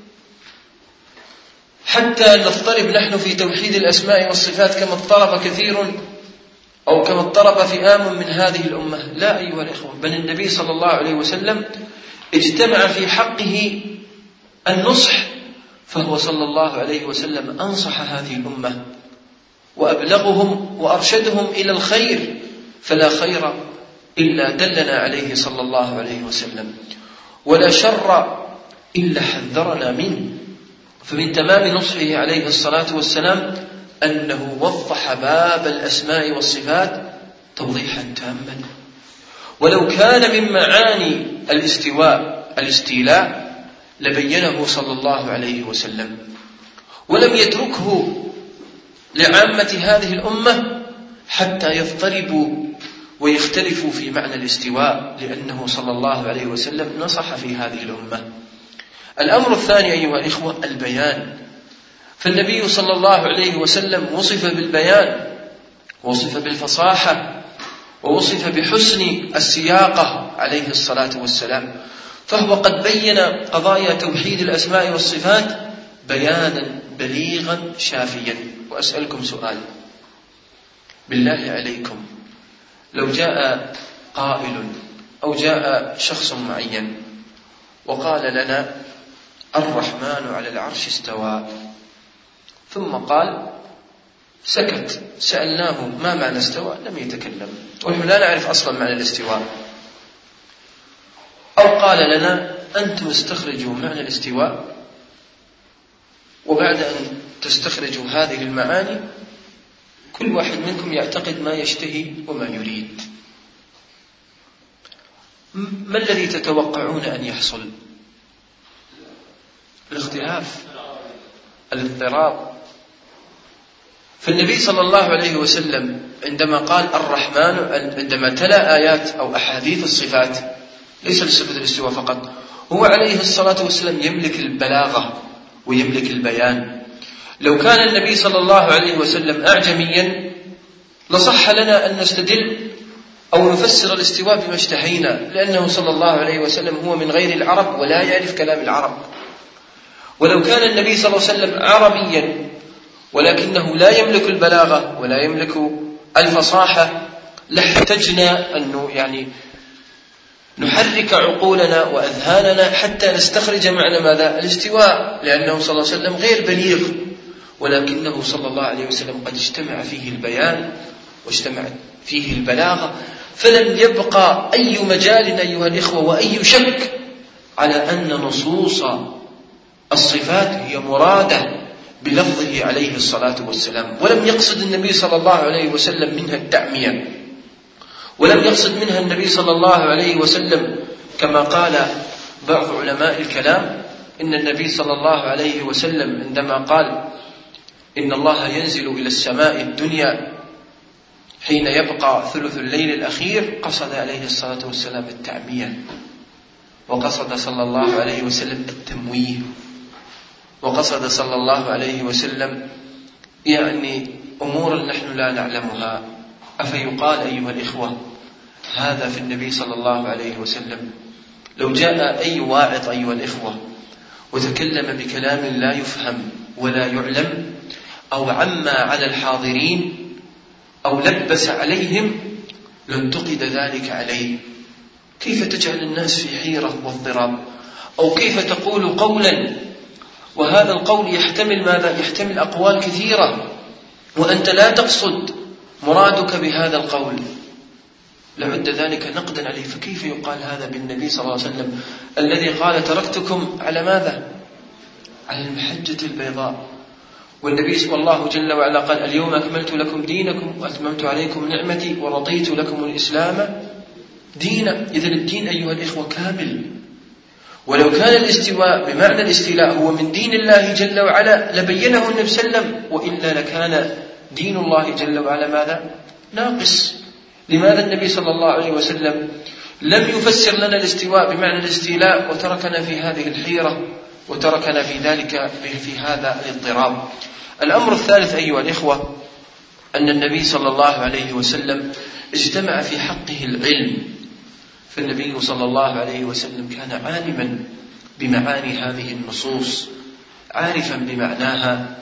حتى نضطرب نحن في توحيد الأسماء والصفات كما اضطرب كثير أو كما اضطرب فئام من هذه الأمة؟ لا أيها الإخوة، بل النبي صلى الله عليه وسلم اجتمع في حقه النصح، فهو صلى الله عليه وسلم أنصح هذه الأمة وأبلغهم وأرشدهم إلى الخير، فلا خير إلا دلنا عليه صلى الله عليه وسلم، ولا شر إلا حذرنا منه. فمن تمام نصحه عليه الصلاة والسلام أنه وضح باب الأسماء والصفات توضيحا تاما. ولو كان من معاني الاستيلاء لبينه صلى الله عليه وسلم، ولم يتركه لعامة هذه الأمة حتى يضطربوا ويختلفوا في معنى الاستواء، لأنه صلى الله عليه وسلم نصح في هذه الأمة. الأمر الثاني أيها الإخوة البيان، فالنبي صلى الله عليه وسلم وصف بالبيان، وصف بالفصاحة، ووصف بحسن السياقة عليه الصلاة والسلام، فهو قد بين قضايا توحيد الأسماء والصفات بيانا بليغا شافيا. وأسألكم سؤال بالله عليكم، لو جاء قائل أو جاء شخص معين وقال لنا: الرحمن على العرش استوى، ثم قال سكت، سألناه ما معنى استوى؟ لم يتكلم، ونحن لا نعرف أصلا معنى الاستواء. أو قال لنا: أنتم استخرجوا معنى الاستواء، وبعد أن تستخرجوا هذه المعاني كل واحد منكم يعتقد ما يشتهي وما يريد. ما الذي تتوقعون أن يحصل؟ الاختلاف، الاضطراب. فالنبي صلى الله عليه وسلم عندما قال الرحمن، عندما تلا آيات أو أحاديث الصفات ليس لصفة الاستواء فقط، هو عليه الصلاة والسلام يملك البلاغة ويملك البيان. لو كان النبي صلى الله عليه وسلم أعجميا لصح لنا أن نستدل أو نفسر الاستواء بما اشتهينا، لأنه صلى الله عليه وسلم هو من غير العرب ولا يعرف كلام العرب. ولو كان النبي صلى الله عليه وسلم عربيا ولكنه لا يملك البلاغة ولا يملك الفصاحة لاحتجنا أنه نحرك عقولنا وأذهاننا حتى نستخرج معنى ماذا؟ الاستواء، لأنه صلى الله عليه وسلم غير بليغ، ولكنه صلى الله عليه وسلم قد اجتمع فيه البيان واجتمعت فيه البلاغة، فلم يبقى أي مجال أيها الإخوة وأي شك على أن نصوص الصفات هي مرادة بلفظه عليه الصلاة والسلام، ولم يقصد النبي صلى الله عليه وسلم منها التعمية، ولم يقصد منها النبي صلى الله عليه وسلم كما قال بعض علماء الكلام إن النبي صلى الله عليه وسلم عندما قال إن الله ينزل إلى السماء الدنيا حين يبقى ثلث الليل الأخير، قصد عليه الصلاة والسلام التعمية، وقصد صلى الله عليه وسلم التمويه، وقصد صلى الله عليه وسلم أمورا نحن لا نعلمها. أفيقال أيها الإخوة هذا في النبي صلى الله عليه وسلم؟ لو جاء أي واعظ أيها الإخوة وتكلم بكلام لا يفهم ولا يعلم أو عمى على الحاضرين أو لبس عليهم لانتقد ذلك عليه. كيف تجعل الناس في حيرة واضطراب؟ أو كيف تقول قولا وهذا القول يحتمل ماذا؟ يحتمل أقوال كثيرة وأنت لا تقصد مرادك بهذا القول، لعد ذلك نقدا عليه. فكيف يقال هذا بالنبي صلى الله عليه وسلم الذي قال تركتكم على ماذا؟ على المحجة البيضاء. والنبي والله جل وعلا قال اليوم أكملت لكم دينكم وأتممت عليكم نعمتي ورضيت لكم الإسلام دينا. إذن الدين أيها الإخوة كامل، ولو كان الاستواء بمعنى الاستيلاء هو من دين الله جل وعلا لبينه النبي صلى الله عليه وسلم، وإلا لكان دين الله جل وعلا ماذا؟ ناقص. لماذا النبي صلى الله عليه وسلم لم يفسر لنا الاستواء بمعنى الاستيلاء وتركنا في هذه الحيرة وتركنا في ذلك في هذا الاضطراب؟ الأمر الثالث أيها الإخوة أن النبي صلى الله عليه وسلم اجتمع في حقه العلم، فالنبي صلى الله عليه وسلم كان عالما بمعاني هذه النصوص، عارفا بمعناها،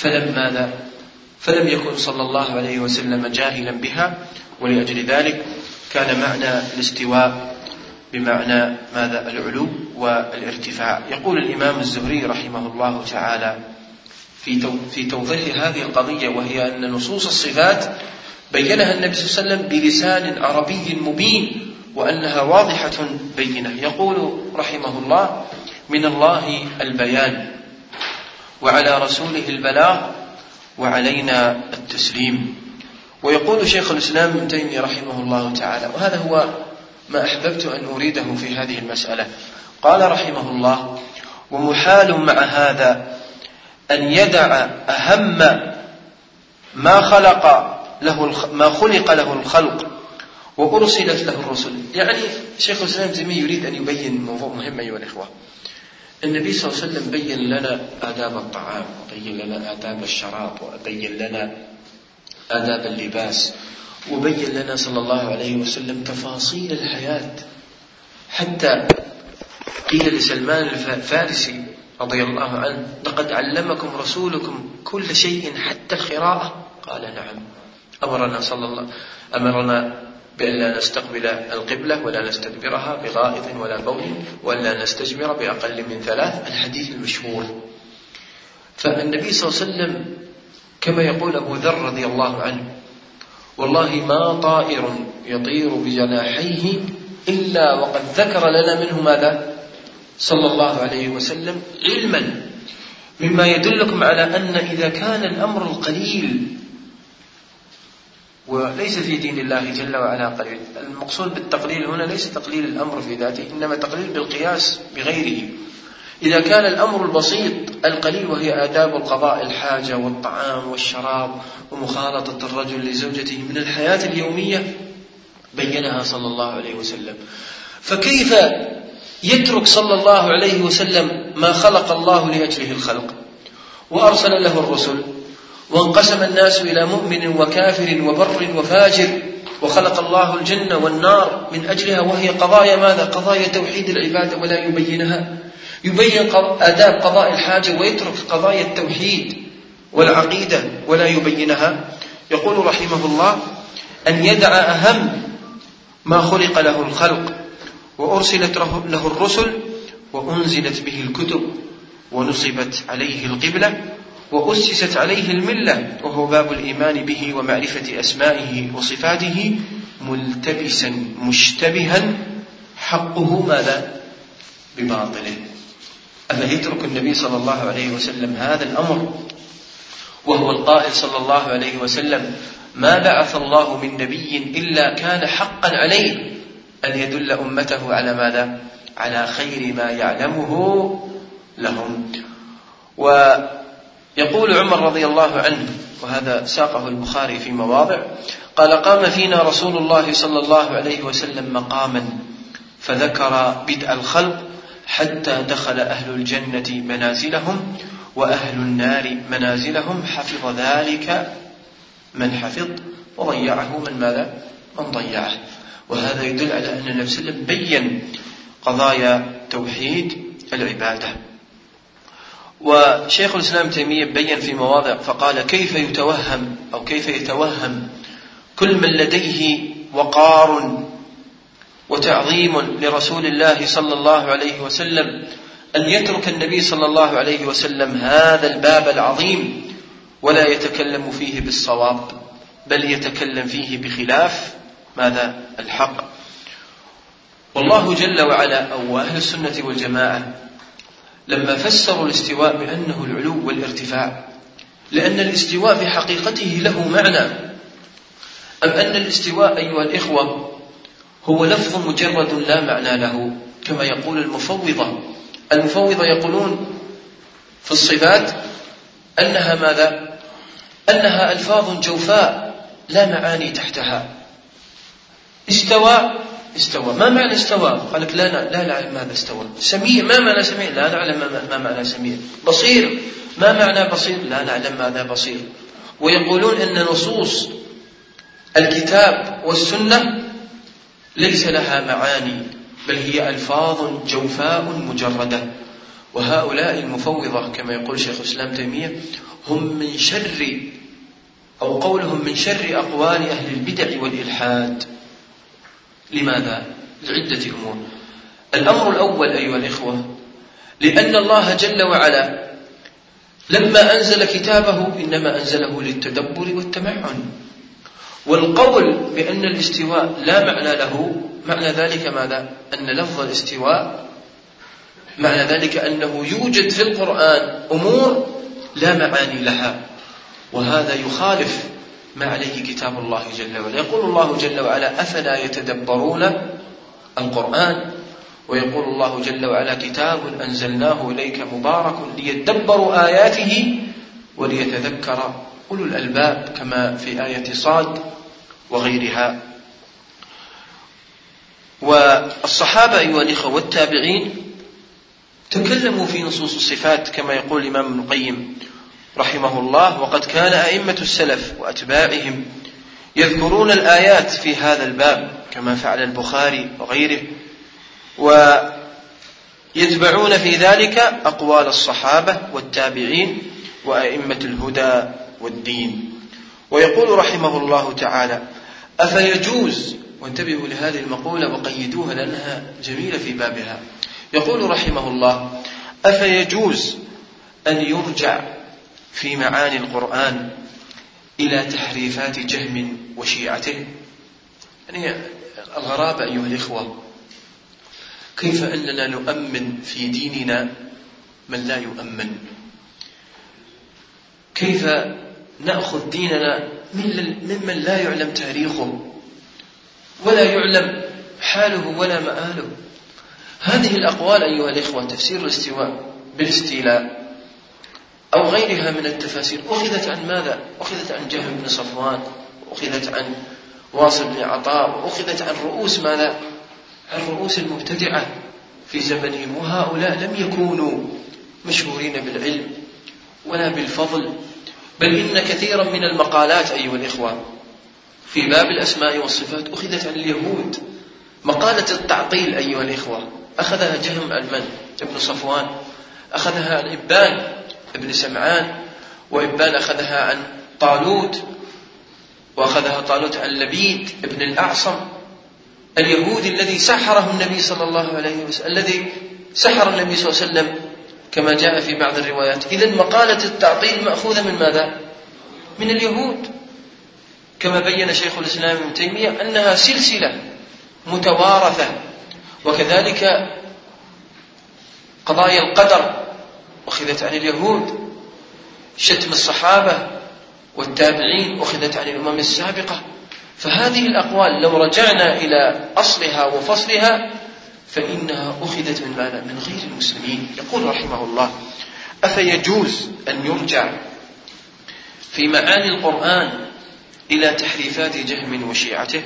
فلم يكن صلى الله عليه وسلم جاهلا بها، ولأجل ذلك كان معنى الاستواء بمعنى ماذا؟ العلو والارتفاع. يقول الإمام الزهري رحمه الله تعالى في توضيح هذه القضية، وهي أن نصوص الصفات بينها النبي صلى الله عليه وسلم بلسان عربي مبين وأنها واضحة بينة. يقول رحمه الله من الله البيان وعلى رسوله البلاغ وعلينا التسليم. ويقول شيخ الإسلام ابن تيمية رحمه الله تعالى، وهذا هو ما أحببت أن أريده في هذه المسألة، قال رحمه الله ومحال مع هذا أن يدع أهم ما خلق له الخلق وأرسلت له الرسل. يعني شيخ الإسلام ابن تيمية يريد أن يبين موضوع مهم أيها الإخوة. النبي صلى الله عليه وسلم بين لنا آداب الطعام، وبين لنا آداب الشراب، وبين لنا آداب اللباس، وبين لنا صلى الله عليه وسلم تفاصيل الحياة، حتى قيل لسلمان الفارسي رضي الله عنه لقد علمكم رسولكم كل شيء حتى القراءة؟ قال نعم. أمرنا بأن لا نستقبل القبلة ولا نستدبرها بغائط ولا بول ولا نستجمر بأقل من 3، الحديث المشهور. فالنبي صلى الله عليه وسلم كما يقول أبو ذر رضي الله عنه والله ما طائر يطير بجناحيه إلا وقد ذكر لنا منه ماذا؟ صلى الله عليه وسلم علما، مما يدلكم على أن إذا كان الأمر القليل، وليس في دين الله جل وعلا قليل، المقصود بالتقليل هنا ليس تقليل الأمر في ذاته، إنما تقليل بالقياس بغيره. إذا كان الأمر البسيط القليل وهي آداب القضاء، الحاجة والطعام والشراب ومخالطة الرجل لزوجته من الحياة اليومية، بينها صلى الله عليه وسلم، فكيف يترك صلى الله عليه وسلم ما خلق الله لأجله الخلق وأرسل له الرسل، وانقسم الناس إلى مؤمن وكافر وبر وفاجر، وخلق الله الجنة والنار من أجلها، وهي قضايا ماذا؟ قضايا توحيد العبادة، ولا يبينها. يبين آداب قضاء الحاجة ويترك قضايا التوحيد والعقيدة ولا يبينها. يقول رحمه الله: أن يدع أهم ما خلق له الخلق وأرسلت له الرسل وأنزلت به الكتب ونصبت عليه القبلة وأسست عليه الملة، وهو باب الإيمان به ومعرفة أسمائه وصفاته، ملتبسا مشتبها حقه ماذا؟ بباطله. أفيترك النبي صلى الله عليه وسلم هذا الأمر وهو القائل صلى الله عليه وسلم: ما بعث الله من نبي إلا كان حقا عليه أن يدل أمته على ماذا؟ على خير ما يعلمه لهم. ويقول عمر رضي الله عنه، وهذا ساقه البخاري في مواضع، قال: قام فينا رسول الله صلى الله عليه وسلم مقاما فذكر بدء الخلق حتى دخل أهل الجنة منازلهم وأهل النار منازلهم، حفظ ذلك من حفظ وضيعه من ماذا؟ من ضيعه. وهذا يدل على أن النبي صلى الله عليه وسلم بين قضايا توحيد العبادة. وشيخ الإسلام تيمية بين في مواضع فقال: كيف يتوهم كل من لديه وقار وتعظيم لرسول الله صلى الله عليه وسلم أن يترك النبي صلى الله عليه وسلم هذا الباب العظيم ولا يتكلم فيه بالصواب، بل يتكلم فيه بخلاف ماذا؟ الحق. والله جل وعلا أو أهل السنة والجماعة لما فسروا الاستواء بأنه العلو والارتفاع، لأن الاستواء في حقيقته له معنى، أم أن الاستواء أيها الإخوة هو لفظ مجرد لا معنى له، كما يقول المفوضة يقولون في الصفات أنها ماذا؟ أنها ألفاظ جوفاء لا معاني تحتها. استوى، ما معنى استوى؟ قال لك لا نعلم ماذا استوى. سميع، ما معنى سميع؟ لا نعلم ما معنى سميع. بصير، ما معنى بصير؟ لا نعلم ماذا بصير. ويقولون أن نصوص الكتاب والسنة ليس لها معاني، بل هي ألفاظ جوفاء مجردة. وهؤلاء المفوضة كما يقول شيخ الإسلام تيمية هم من شر، أو قولهم من شر أقوال أهل البدع والإلحاد. لماذا؟ لعدة أمور. الأمر الأول أيها الإخوة، لأن الله جل وعلا لما أنزل كتابه إنما أنزله للتدبر والتمعن. والقول بأن الاستواء لا معنى له، معنى ذلك ماذا؟ أن لفظ الاستواء معنى ذلك أنه يوجد في القرآن أمور لا معاني لها، وهذا يخالف ما عليه كتاب الله جل وعلا. يقول الله جل وعلا: أفلا يتدبرون القرآن؟ ويقول الله جل وعلا: كتاب أنزلناه إليك مبارك ليدبروا آياته وليتذكر أولو الألباب، كما في آية صاد وغيرها. والصحابة أيها الإخوة والتابعين تكلموا في نصوص الصفات كما يقول الإمام ابن القيم رحمه الله: وقد كان أئمة السلف وأتباعهم يذكرون الآيات في هذا الباب كما فعل البخاري وغيره، ويتبعون في ذلك أقوال الصحابة والتابعين وأئمة الهدى والدين. ويقول رحمه الله تعالى: أفيجوز، وانتبهوا لهذه المقولة وقيدوها لأنها جميلة في بابها، يقول رحمه الله: أفيجوز أن يرجع في معاني القرآن إلى تحريفات جهم وشيعته؟ يعني الغرابة أيها الإخوة، كيف أننا نؤمن في ديننا من لا يؤمن؟ كيف نأخذ ديننا ممن لا يعلم تاريخه ولا يعلم حاله ولا مآله؟ هذه الأقوال أيها الإخوة، تفسير الاستواء بالاستيلاء أو غيرها من التفاسير، أخذت عن ماذا؟ أخذت عن جهم بن صفوان، وأخذت عن واصل بن عطاء، وأخذت عن رؤوس ماذا؟ عن رؤوس المبتدعة في زمنهم، وهؤلاء لم يكونوا مشهورين بالعلم ولا بالفضل، بل إن كثيرا من المقالات أيها الإخوة في باب الأسماء والصفات أخذت عن اليهود. مقالة التعطيل أيها الإخوة أخذها جهم ابن صفوان، أخذها عن إبان ابن سمعان، وإبان أخذها عن طالوت، وأخذها طالوت عن لبيد ابن الأعصم اليهودي الذي سحره النبي صلى الله عليه وسلم، الذي سحر النبي صلى الله عليه وسلم كما جاء في بعض الروايات. إذن مقالة التعطيل مأخوذة من ماذا؟ من اليهود، كما بين شيخ الإسلام ابن تيمية أنها سلسلة متوارثة. وكذلك قضايا القدر أخذت عن اليهود، شتم الصحابة والتابعين أخذت عن الأمم السابقة. فهذه الأقوال لو رجعنا إلى أصلها وفصلها فإنها أخذت من ماذا؟ من غير المسلمين. يقول رحمه الله: أفيجوز أن يرجع في معاني القرآن إلى تحريفات جهم وشيعته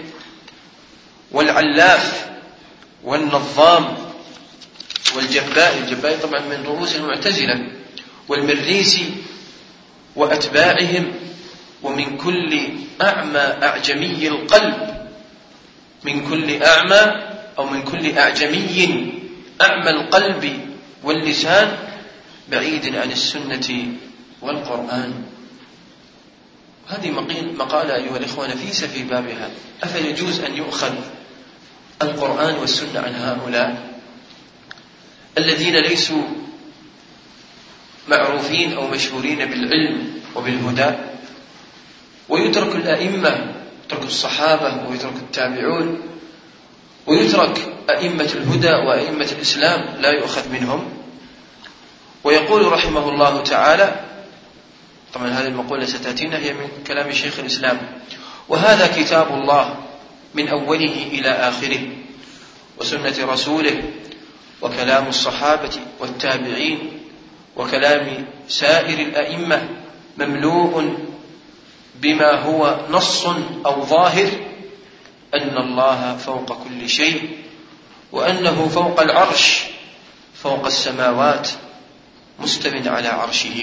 والعلاف والنظام والجبائي؟ الجبائي طبعا من رؤوس المعتزلة، والمريسي وأتباعهم، ومن كل أعمى أعجمي القلب، من كل أعمى أو من كل أعجمي أعمى القلب واللسان بعيد عن السنة والقرآن. هذه مقالة أيها الإخوة نفيسة في بابها. أفيجوز أن يؤخذ القرآن والسنة عن هؤلاء الذين ليسوا معروفين أو مشهورين بالعلم وبالهدى، ويترك الأئمة، يترك الصحابة ويترك التابعون ويترك أئمة الهدى وأئمة الإسلام لا يؤخذ منهم؟ ويقول رحمه الله تعالى، طبعا هذه المقولة ستأتينا هي من كلام شيخ الإسلام: وهذا كتاب الله من أوله إلى آخره، وسنة رسوله، وكلام الصحابة والتابعين، وكلام سائر الأئمة، مملوء بما هو نص أو ظاهر أن الله فوق كل شيء، وأنه فوق العرش، فوق السماوات، مستو على عرشه.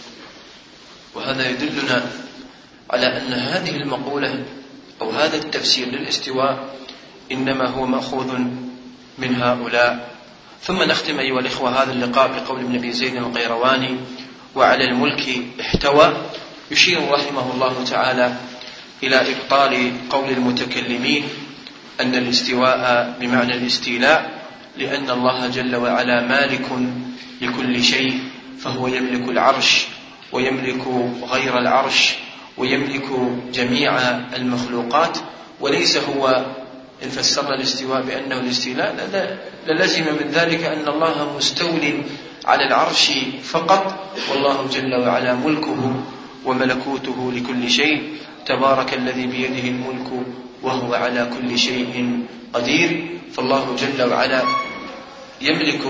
وهذا يدلنا على أن هذه المقولة أو هذا التفسير للاستواء إنما هو مأخوذ من هؤلاء. ثم نختم أيها الإخوة هذا اللقاء بقول ابن أبي زيد القيرواني: وعلى الملك احتوى، يشير رحمه الله تعالى إلى إبطال قول المتكلمين أن الاستواء بمعنى الاستيلاء، لأن الله جل وعلا مالك لكل شيء، فهو يملك العرش ويملك غير العرش ويملك جميع المخلوقات، وليس هو، إن فسرنا الاستواء بأنه الاستيلاء للزم من ذلك أن الله مستول على العرش فقط، والله جل وعلا ملكه وملكوته لكل شيء. تبارك الذي بيده الملك وهو على كل شيء قدير. فالله جل وعلا يملك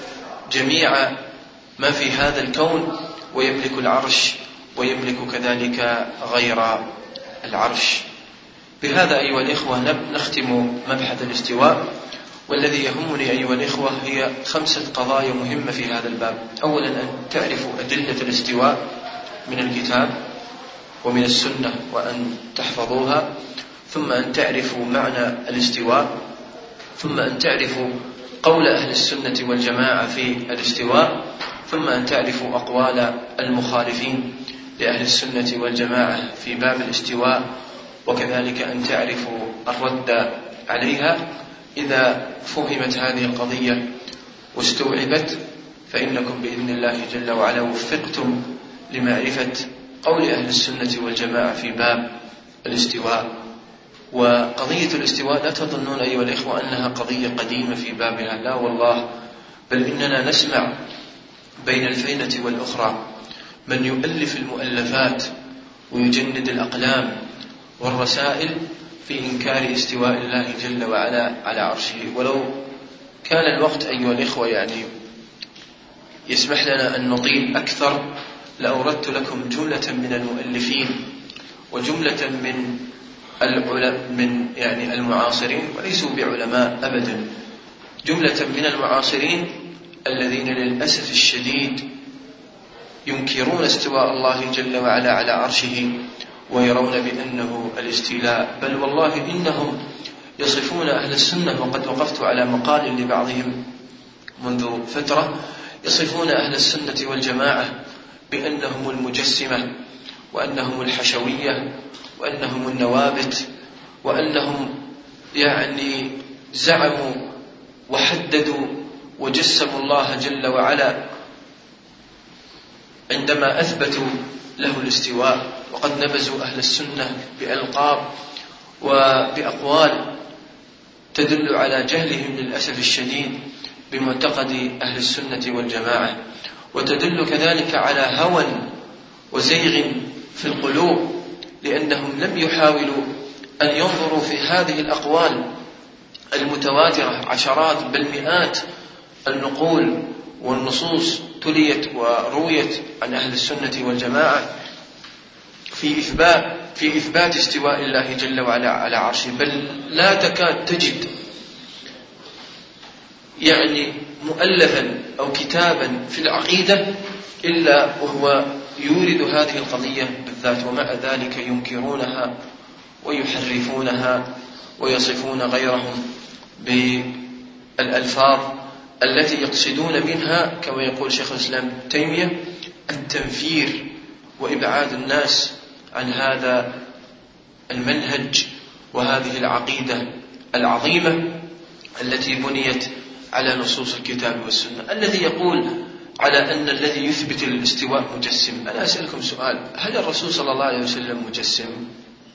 جميع ما في هذا الكون، ويملك العرش، ويملك كذلك غير العرش. بهذا أيها الإخوة نختم مبحث الاستواء، والذي يهمني أيها الإخوة هي 5 قضايا مهمة في هذا الباب. أولا أن تعرفوا أدلة الاستواء من الكتاب ومن السنة وأن تحفظوها، ثم أن تعرفوا معنى الاستواء، ثم أن تعرفوا قول أهل السنة والجماعة في الاستواء، ثم أن تعرفوا أقوال المخالفين لأهل السنة والجماعة في باب الاستواء، وكذلك أن تعرفوا الرد عليها. إذا فهمت هذه القضية واستوعبت فإنكم بإذن الله جل وعلا وفقتم لمعرفة قول أهل السنة والجماعة في باب الاستواء. وقضية الاستواء لا تظنون أيها الإخوة أنها قضية قديمة في بابها، لا والله، بل إننا نسمع بين الفينة والأخرى من يؤلف المؤلفات ويجند الأقلام والرسائل في إنكار استواء الله جل وعلا على عرشه. ولو كان الوقت أيها الإخوة يسمح لنا أن نطيل أكثر لأوردت لكم جملة من المؤلفين وجملة من المعاصرين، وليسوا بعلماء أبدا، جملة من المعاصرين الذين للأسف الشديد ينكرون استواء الله جل وعلا على عرشه ويرون بأنه الاستيلاء، بل والله إنهم يصفون أهل السنة، وقد وقفت على مقال لبعضهم منذ فترة يصفون أهل السنة والجماعة بأنهم المجسمة، وأنهم الحشوية، وأنهم النوابت، وأنهم يعني زعموا وحددوا وجسموا الله جل وعلا عندما أثبتوا له الاستواء. وقد نبذوا أهل السنة بألقاب وبأقوال تدل على جهلهم للأسف الشديد بمعتقد أهل السنة والجماعة، وتدل كذلك على هوى وزيغ في القلوب، لأنهم لم يحاولوا أن ينظروا في هذه الأقوال المتواترة، عشرات بل مئات النقول والنصوص تليت ورويت عن أهل السنة والجماعة في إثبات استواء الله جل وعلا على عرشه، بل لا تكاد تجد يعني مؤلفا أو كتابا في العقيدة إلا وهو يورد هذه القضية بالذات، ومع ذلك ينكرونها ويحرفونها ويصفون غيرهم بالألفاظ التي يقصدون منها كما يقول شيخ الإسلام تيمية التنفير وإبعاد الناس عن هذا المنهج وهذه العقيدة العظيمة التي بنيت على نصوص الكتاب والسنة. الذي يقول على أن الذي يثبت الاستواء مجسم، أنا أسألكم سؤال: هل الرسول صلى الله عليه وسلم مجسم؟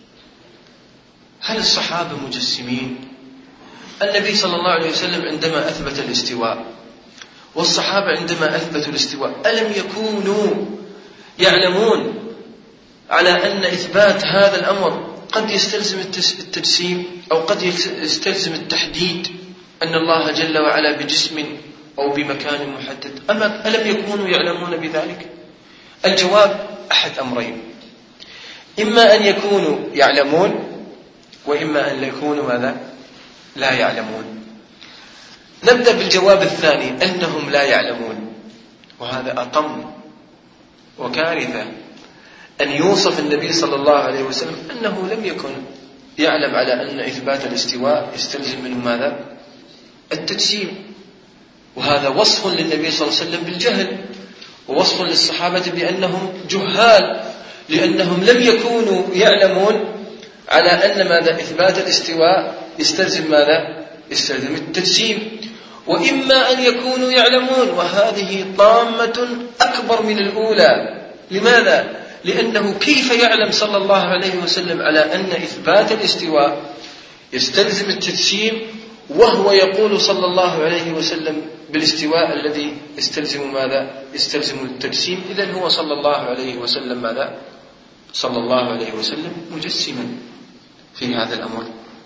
هل الصحابة مجسمين؟ النبي صلى الله عليه وسلم عندما أثبت الاستواء والصحابة عندما أثبتوا الاستواء ألم يكونوا يعلمون على أن إثبات هذا الأمر قد يستلزم التجسيم أو قد يستلزم التحديد أن الله جل وعلا بجسم أو بمكان محدد؟ ألم يكونوا يعلمون بذلك؟ الجواب أحد أمرين: إما أن يكونوا يعلمون، وإما أن يكونوا ماذا؟ لا يعلمون. نبدأ بالجواب الثاني، أنهم لا يعلمون، وهذا أطم وكارثة أن يوصف النبي صلى الله عليه وسلم أنه لم يكن يعلم على أن إثبات الاستواء يستلزم منه ماذا؟ التجسيم. وهذا وصف للنبي صلى الله عليه وسلم بالجهل، ووصف للصحابة بأنهم جهال، لأنهم لم يكونوا يعلمون على أن ماذا؟ إثبات الاستواء يستلزم ماذا؟ يستلزم التجسيم. وإما أن يكونوا يعلمون، وهذه طامة أكبر من الأولى. لماذا؟ لأنه كيف يعلم صلى الله عليه وسلم على أن إثبات الاستواء يستلزم التجسيم وهو يقول صلى الله عليه وسلم بالاستواء الذي يستلزم ماذا؟ يستلزم التجسيم. إذن هو صلى الله عليه وسلم ماذا؟ صلى الله عليه وسلم مجسما في هذا الأمر.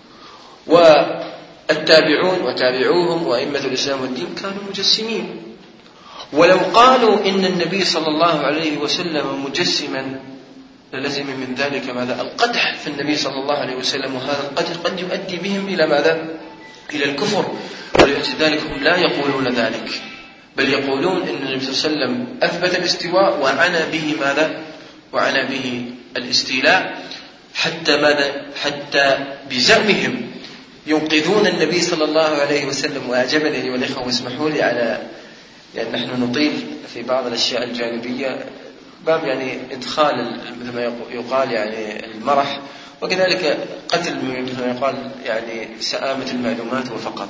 والتابعون وتابعوهم وأئمة الإسلام والدين كانوا مجسمين. ولو قالوا إن النبي صلى الله عليه وسلم مجسما للزم من ذلك ماذا؟ القدح في النبي صلى الله عليه وسلم، وهذا القدح قد يؤدي بهم إلى ماذا؟ إلى الكفر. ولذلك هم لا يقولون ذلك، بل يقولون إن النبي صلى الله عليه وسلم أثبت الاستواء وعنى به ماذا؟ وعنى به الاستيلاء، حتى ماذا؟ حتى بزعمهم ينقذون النبي صلى الله عليه وسلم. وأعجبني أيها الإخوة واسمحوا لي على يعني نحن نطيل في بعض الأشياء الجانبية باب يعني إدخال مثل ما يقال يعني المرح، وكذلك قتل مثل ما يقال يعني سآمة المعلومات وفقط.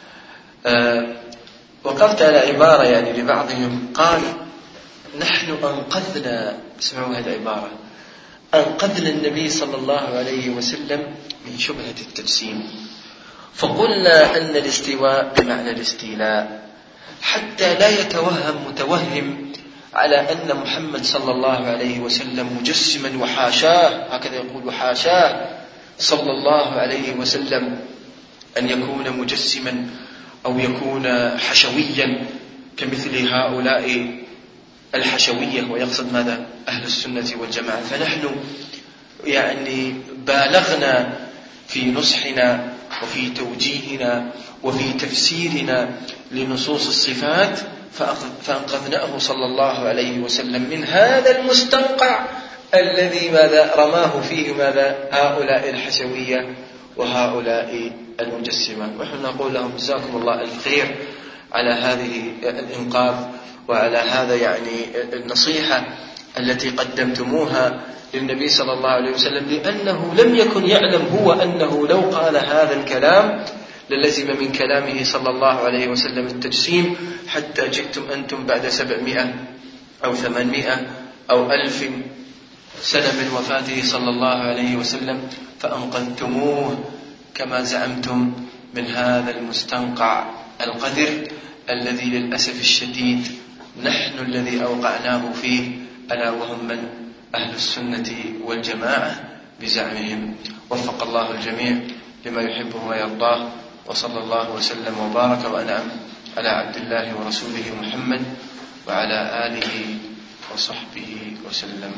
وقفت على عبارة يعني لبعضهم قال: نحن أنقذنا، اسمعوا هذه العبارة، أنقذنا النبي صلى الله عليه وسلم من شبهة التجسيم، فقلنا أن الاستواء بمعنى الاستيلاء، حتى لا يتوهم متوهم على أن محمد صلى الله عليه وسلم مجسما، وحاشاه، هكذا يقول، وحاشاه صلى الله عليه وسلم أن يكون مجسما أو يكون حشويا كمثل هؤلاء الحشوية، ويقصد ماذا؟ أهل السنة والجماعة. فنحن يعني بالغنا في نصحنا وفي توجيهنا وفي تفسيرنا لنصوص الصفات، فأنقذناه صلى الله عليه وسلم من هذا المستنقع الذي ماذا؟ رماه فيه ماذا؟ هؤلاء الحشوية وهؤلاء المجسمة. ونحن نقول لهم جزاكم الله الخير على هذه الإنقاذ وعلى هذا يعني النصيحة التي قدمتموها للنبي صلى الله عليه وسلم، لأنه لم يكن يعلم هو أنه لو قال هذا الكلام للزم من كلامه صلى الله عليه وسلم التجسيم، حتى جئتم أنتم بعد 700 أو 800 أو 1000 سنة من وفاته صلى الله عليه وسلم فأنقذتموه كما زعمتم من هذا المستنقع القذر الذي للأسف الشديد نحن الذي أوقعناه فيه، ألا وهم من أهل السنة والجماعة بزعمهم. وفق الله الجميع لما يحبه ويرضاه، وصلى الله وسلم وبارك وأنعم على عبد الله ورسوله محمد وعلى آله وصحبه وسلم.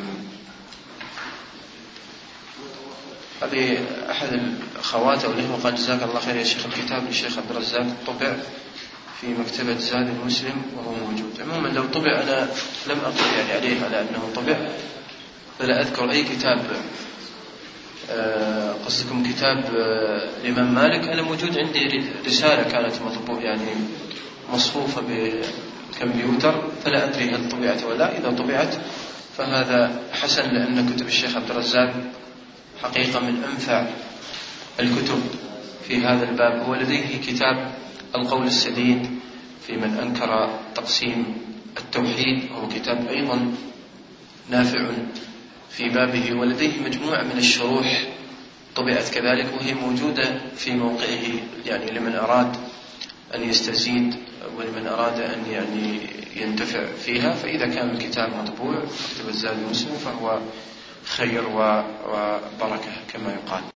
هذه أحد الأخوات أو الإخوة قال جزاك الله خير يا شيخ، الكتاب للشيخ عبد الرزاق طبع في مكتبة زاد المسلم وهو موجود. عموما لو طبع أنا لم أقل يعني عليه على أنه طبع، فلا أذكر أي كتاب. قصدكم كتاب الإمام مالك؟ أنا موجود عندي رسالة كانت مطبوعة يعني مصفوفة بكمبيوتر، فلا أدري هل طبعت ولا. إذا طبعت فهذا حسن، لأن كتب الشيخ عبد الرزاق حقيقة من أنفع الكتب في هذا الباب. هو لديه كتاب القول السديد في من أنكر تقسيم التوحيد، وهو كتاب أيضا نافع في بابه، ولديه مجموعة من الشروح طبعت كذلك، وهي موجودة في موقعه يعني لمن أراد أن يستزيد ولمن أراد أن يعني ينتفع فيها. فإذا كان الكتاب مطبوع مكتبة زاد المسلم فهو خير وبركة كما يقال.